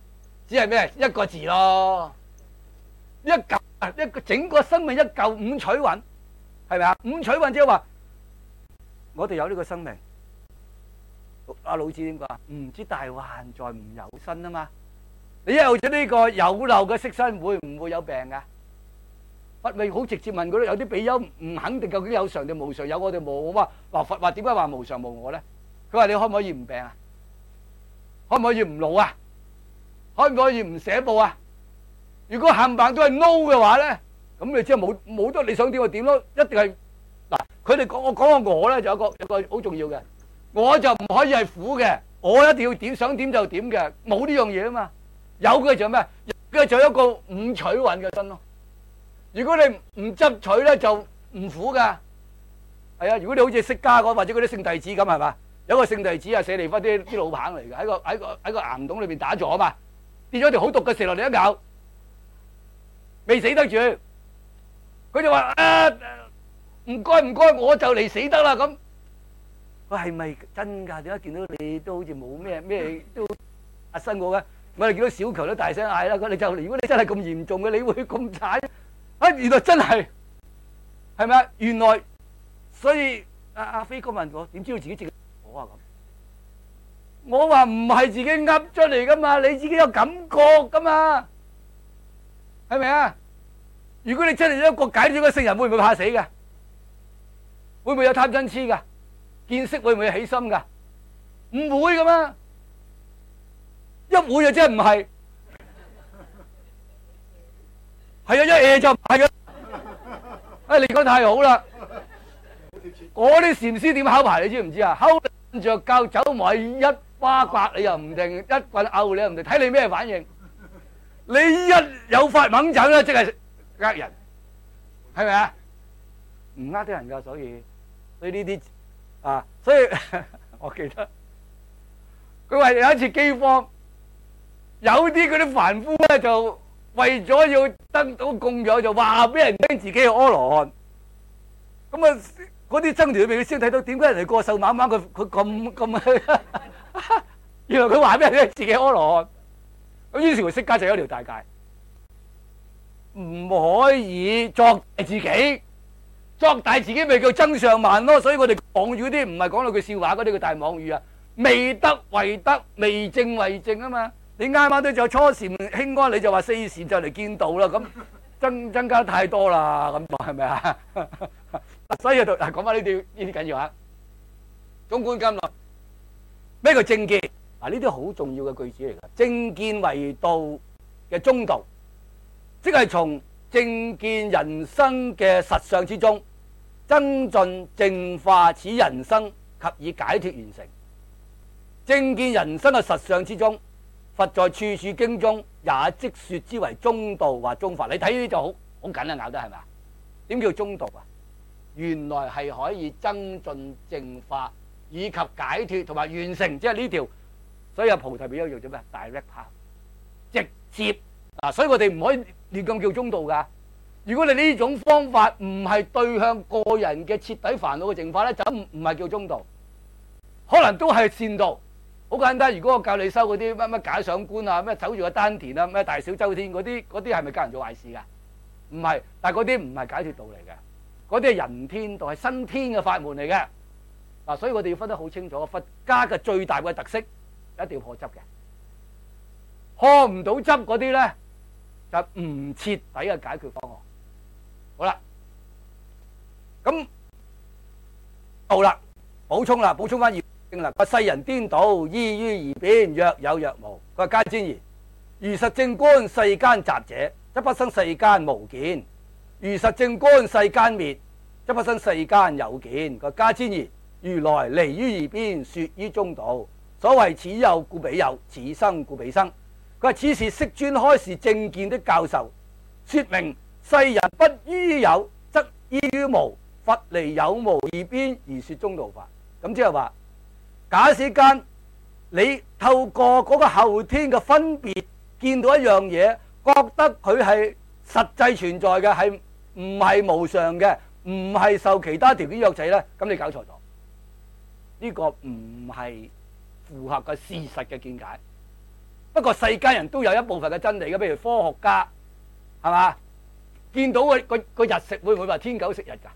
只係咩？一個字咯，一嚿一個整個生命一嚿五取雲，係咪啊？五取雲即係話我哋有呢個生命。阿老子點講？唔知大患在唔有身啊嘛！你有咗呢個有漏嘅色身，會唔會有病噶？佛咪好直接問佢咯。有啲比丘唔肯定究竟有常定無常，有我哋無我嘛？嗱，佛話點解話無常無我咧？佢話你可唔可以唔病啊？可唔可以唔老啊？可唔可以唔捨報啊？如果冚唪唥都係 no 嘅話咧，咁你即係冇冇得你想點就點咯。一定係嗱，佢哋講我講個我咧，就有個有個好重要嘅。我就唔可以係苦嘅，我一定要點想點就點嘅，冇呢樣嘢啊嘛。有嘅就咩？有嘅就一個五取蘊嘅身咯。如果你唔執取咧，就唔苦噶。係啊，如果你好似釋迦嗰或者嗰啲聖弟子咁係嘛，有個聖弟子啊，舍利弗啲啲老棒嚟嘅，喺個喺個喺個岩洞裏邊打坐啊嘛，跌咗條好毒嘅蛇落嚟一咬，未死得住，佢就話啊唔該唔該，我就嚟死得啦咁。佢係咪真㗎？點解見到你都好似冇咩咩都壓身過嘅？我哋見到小強都大聲嗌啦！佢哋就如果你真係咁嚴重嘅，你會咁慘啊？原來真係係咪啊？原來所以阿阿飛哥問我點知道自己正我啊咁？我話唔係自己噏出嚟㗎嘛，你自己有感覺㗎嘛，係咪啊？如果你真係一個解脫嘅聖人，會唔會怕死㗎？會唔會有貪嗔痴㗎？見識會唔會起心㗎？唔會㗎嘛，一會就真係唔係，係啊，一嘢就唔係㗎。啊，你講太好啦！嗰啲禪師點考牌你知唔知啊？敲着教走埋一巴刮你又唔定，一棍拗你又唔定，睇你咩反應。你一有發猛陣咧，即係呃人，係咪啊？唔呃啲人㗎，所以所以呢啲。啊！所以我記得佢話有一次饑荒，有啲嗰啲凡夫咧就為咗要得到供養，就話俾人聽自己係阿羅漢。咁啊，嗰啲僧團裏邊，你先睇到點解人哋過瘦蜢蜢，佢佢咁咁？原來佢話俾人聽自己係阿羅漢。咁於是乎釋迦就有一條大戒，唔可以作大自己。作大自己咪叫增上慢咯，所以我哋妄語啲唔係講到句笑話嗰啲叫大妄語啊，未得為得，未正為正啊嘛。你啱啱都就初禪輕安，你就話四禪就嚟見道啦，咁增增加太多啦，咁講係咪啊？所以就講翻呢啲呢啲緊要啊。中觀今論咩叫正見？嗱，呢啲好重要嘅句子嚟㗎。正見為道嘅中道，即係從正見人生嘅實相之中，增進淨化此人生及以解脫完成。正見人生嘅實相之中，佛在處處經中也即說之為中道或中法。你睇呢啲就好好緊啊，咬得係咪啊？點叫中道啊？原來係可以增進淨化以及解脫同埋完成，即係呢條。所以有菩提比丘叫做咩 ？direct path， 直接。嗱，所以我哋唔可以亂咁叫中道噶。如果你呢種方法唔係對向個人嘅徹底煩惱嘅淨化咧，就唔唔係叫中道，可能都係善道。好簡單，如果我教你修嗰啲乜乜假想觀啊，咩守住個丹田啊，咩大小周天嗰啲，嗰啲係咪教人做壞事噶？唔係，但係嗰啲唔係解脫道嚟嘅，嗰啲係人天道，係新天嘅法門嚟嘅。嗱，所以我哋要分得好清楚，佛家嘅最大嘅特色一定要破執嘅，破唔到執嗰啲咧，就唔徹底嘅解決方案。好啦，咁好啦，補充啦，補充翻《易經》啦。個世人顛倒，依於而變，若有若無。佢話：迦旃延，如實正觀世間雜者，則不生世間無見；如實正觀世間滅，則不生世間有見。佢話：迦旃延，如來離於二邊，說於中道。所謂此有故彼有，此生故彼生。佢話：此是釋尊開示正見的教授，說明世人不於有，則依於無。佛離有無二邊而說中道法。咁即係話，假使間你透過嗰個後天嘅分別，見到一樣嘢，覺得佢係實際存在嘅，係唔係無常嘅，唔係受其他條件約制呢？咁你搞錯咗，呢個唔係符合嘅事實嘅見解。 不過世間人都有一部分嘅真理嘅，譬如科學家係嘛，見到個個個日食會唔會話天狗食日㗎？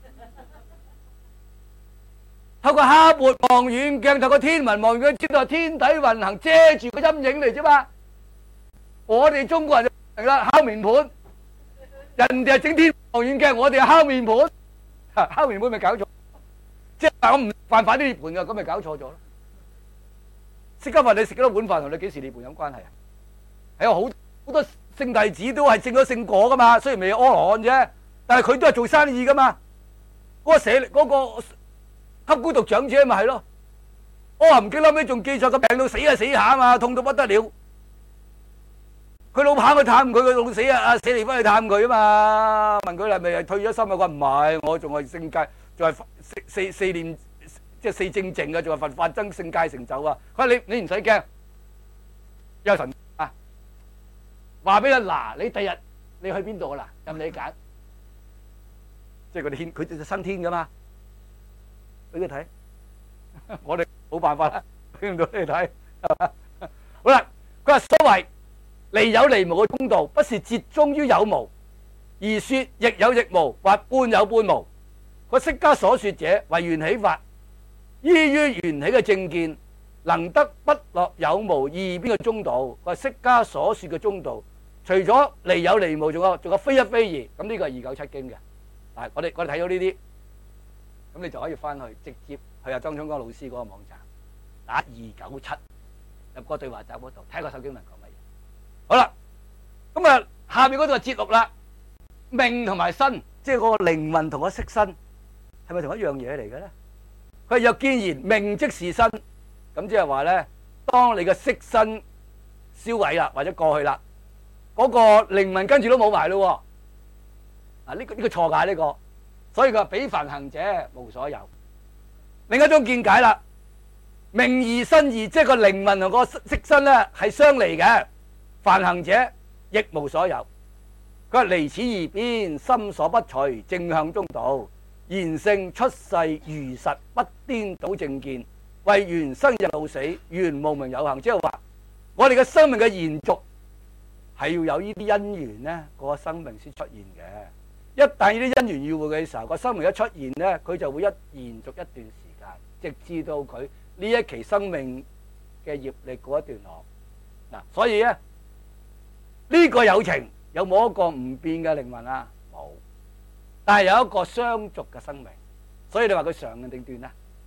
透過哈勃望遠鏡，透過天文望遠鏡知道天體運行，遮住個陰影嚟啫嘛。我哋中國人就明啦，敲面盤，人哋係整天文望遠鏡，我哋係敲面盤，敲面盤咪搞錯，即係我唔犯法啲涅槃㗎，咁咪搞錯咗咯。釋迦佛，你食幾多碗飯同你幾時涅槃有關係啊？係有好好多聖弟子都係證咗聖果噶嘛，雖然未有阿羅漢啫，但係佢都係做生意噶嘛。嗰個舍嗰個黑孤獨長者咪係咯，阿含經後尾仲記載個病到死啊死下啊嘛，痛到不得了。佢老闆去探佢，佢老死啊，阿舍利弗去探佢啊嘛，問佢係咪係退咗心啊？佢話唔係，我仲係聖界，仲係四四四念。即係四正正嘅，仲係佛法僧聖界成就啊！佢話你你唔使驚，有神啊！話俾佢嗱，你第日你去邊度啊？嗱，任你揀，即係佢哋天，佢哋生天噶嘛，俾佢睇。我哋冇辦法啦，俾唔到你睇，係嘛？好啦，佢話所謂離有離無嘅中道，不是折中於有無，而說亦有亦無，或半有半無。佢釋迦所說者為緣起法。依於緣起嘅正見，能得不落有無二邊嘅中道。佢釋迦所說嘅中道，除咗離有離無，仲有仲有非一非二。咁呢個係二九七經嘅。嗱，我哋我哋睇到呢啲，咁你就可以翻去直接去阿張聰光老師嗰個網站，打二九七入個對話集嗰度睇個首經文講乜嘢。好啦，咁啊下面嗰度係節錄啦，命同埋身，即係嗰個靈魂同個色身，係咪同一樣嘢嚟嘅咧？佢又見言命即是身，咁即係話咧，當你嘅色身銷毀啦，或者過去啦，嗰個靈魂跟住都冇埋咯。啊，呢個呢個錯解呢個，所以佢話彼凡行者無所有。另一種見解啦，命異身異，即係個靈魂同個色身咧係相離嘅，凡行者亦無所有。佢話離此二邊，心所不隨，正向中道。賢聖出世如實，不顛倒正見，為緣生日老死，緣無明有行。即係話，我哋嘅生命嘅延續係要有呢啲因緣咧，個生命先出現嘅。一旦呢啲因緣要會嘅時候，個生命一出現咧，佢就會一延續一段時間，直至到佢呢一期生命嘅業力過一段落。嗱，所以咧呢個有情有冇一個唔變嘅靈魂啊？冇。但係有一個相續嘅生命，所以你話佢常定斷啊？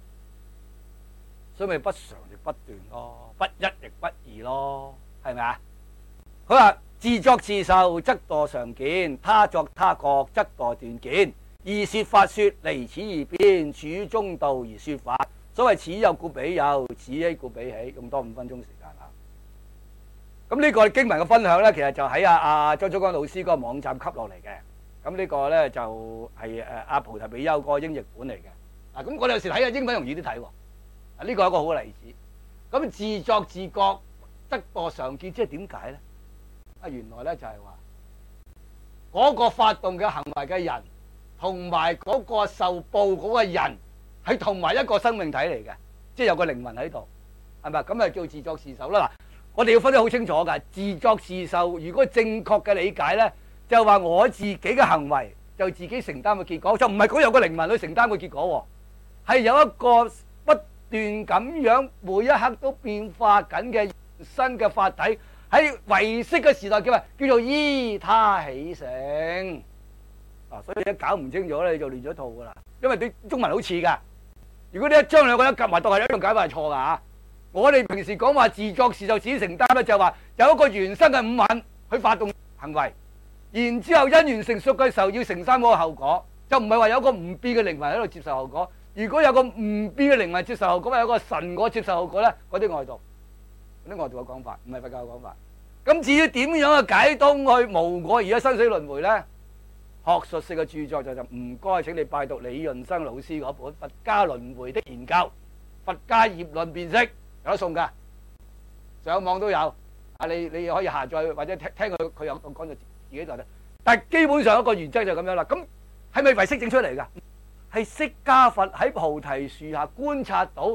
所以咪不常亦不斷咯，不一亦不二咯，係咪啊？佢話自作自受則墮常見，他作他覺則墮斷見。二說法說離此二邊，處中道而說法。所謂此有故彼有，此起故彼起。用多五分鐘時間啊！咁呢個經文嘅分享咧，其實就喺阿阿張祖光老師嗰個網站吸落嚟嘅。咁呢個咧就係誒阿菩提比丘嗰個英譯本嚟嘅。啊，咁我哋有時睇下英文容易啲睇喎。啊，呢個係一個好例子。咁自作自覺則墮常見，即係點解咧？啊，原來咧就係話嗰個發動嘅行為嘅人，同埋嗰個受報嗰個人係同埋一個生命體嚟嘅，即係有個靈魂喺度，係咪？咁啊叫自作自受啦。嗱，我哋要分得好清楚㗎。自作自受，如果正確嘅理解咧，就話我自己嘅行為就自己承擔嘅結果，就唔係嗰有個靈魂去承擔嘅結果喎，係有一個不斷咁樣每一刻都變化緊嘅新嘅法體喺唯識嘅時代叫咩？叫做依他起成。啊，所以你搞唔清楚咧，你就亂咗套噶啦。因為啲中文好似㗎，如果你一將兩個一夾埋，當係一樣解法係錯㗎嚇。我哋平時講話自作自受自己承擔咧，就係話有一個原生嘅五蘊去發動行為。然之後因緣成熟嘅時候要承擔嗰個後果，就唔係話有個唔變嘅靈魂喺度接受後果。如果有個唔變嘅靈魂接受後果，有個神果接受後果咧，嗰啲外道，嗰啲外道嘅講法，唔係佛教嘅講法。咁至於點樣去解通去無我而家生死輪迴咧？學術性嘅著作就就唔該請你拜讀李潤生老師嗰本《佛家輪迴的研究》，佛家業論辨識有得送㗎，上網都有。啊，你你可以下載或者聽聽佢佢有講就。自己就得，但係基本上一個原則就咁樣啦。咁係咪唯識整出嚟㗎？係釋迦佛喺菩提樹下觀察到，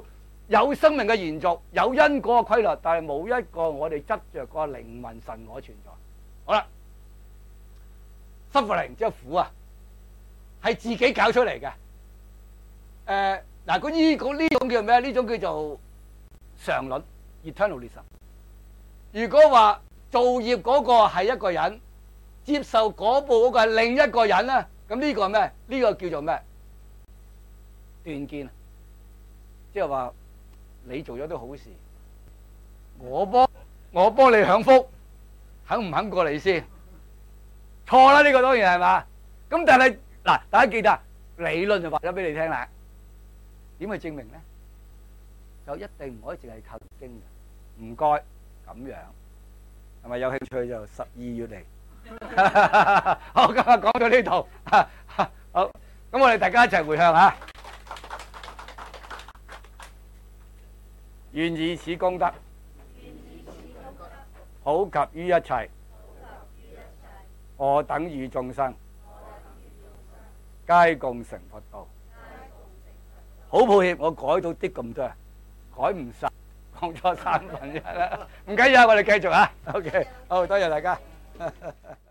有生命嘅延續，有因果嘅規律，但係冇一個我哋執着個靈魂神我存在。好啦，suffering 即係苦啊，係自己搞出嚟嘅。誒嗱，個依個呢種叫咩？呢種叫做常論 eternalism。如果話造業嗰個係一個人，接受嗰部嗰個係另一個人咧，咁呢個係咩？呢個叫做咩？斷見，即係話你做咗啲好事，我幫我幫你享福，肯唔肯過嚟先？錯啦，呢個當然係嘛。咁但係嗱，大家記得理論就話咗俾你聽啦。點去證明咧？就一定唔可以淨係靠經嘅。唔該，咁樣係咪有興趣就十二月嚟？好，今日講到呢度，好，咁我哋大家一齊回向吓。願以此功德，普及於一切，我等與眾生，皆共成佛道。好抱歉，我改到啲咁多，改唔晒，講咗三分一啦。唔緊要，我哋繼續啊。OK，好，多謝大家。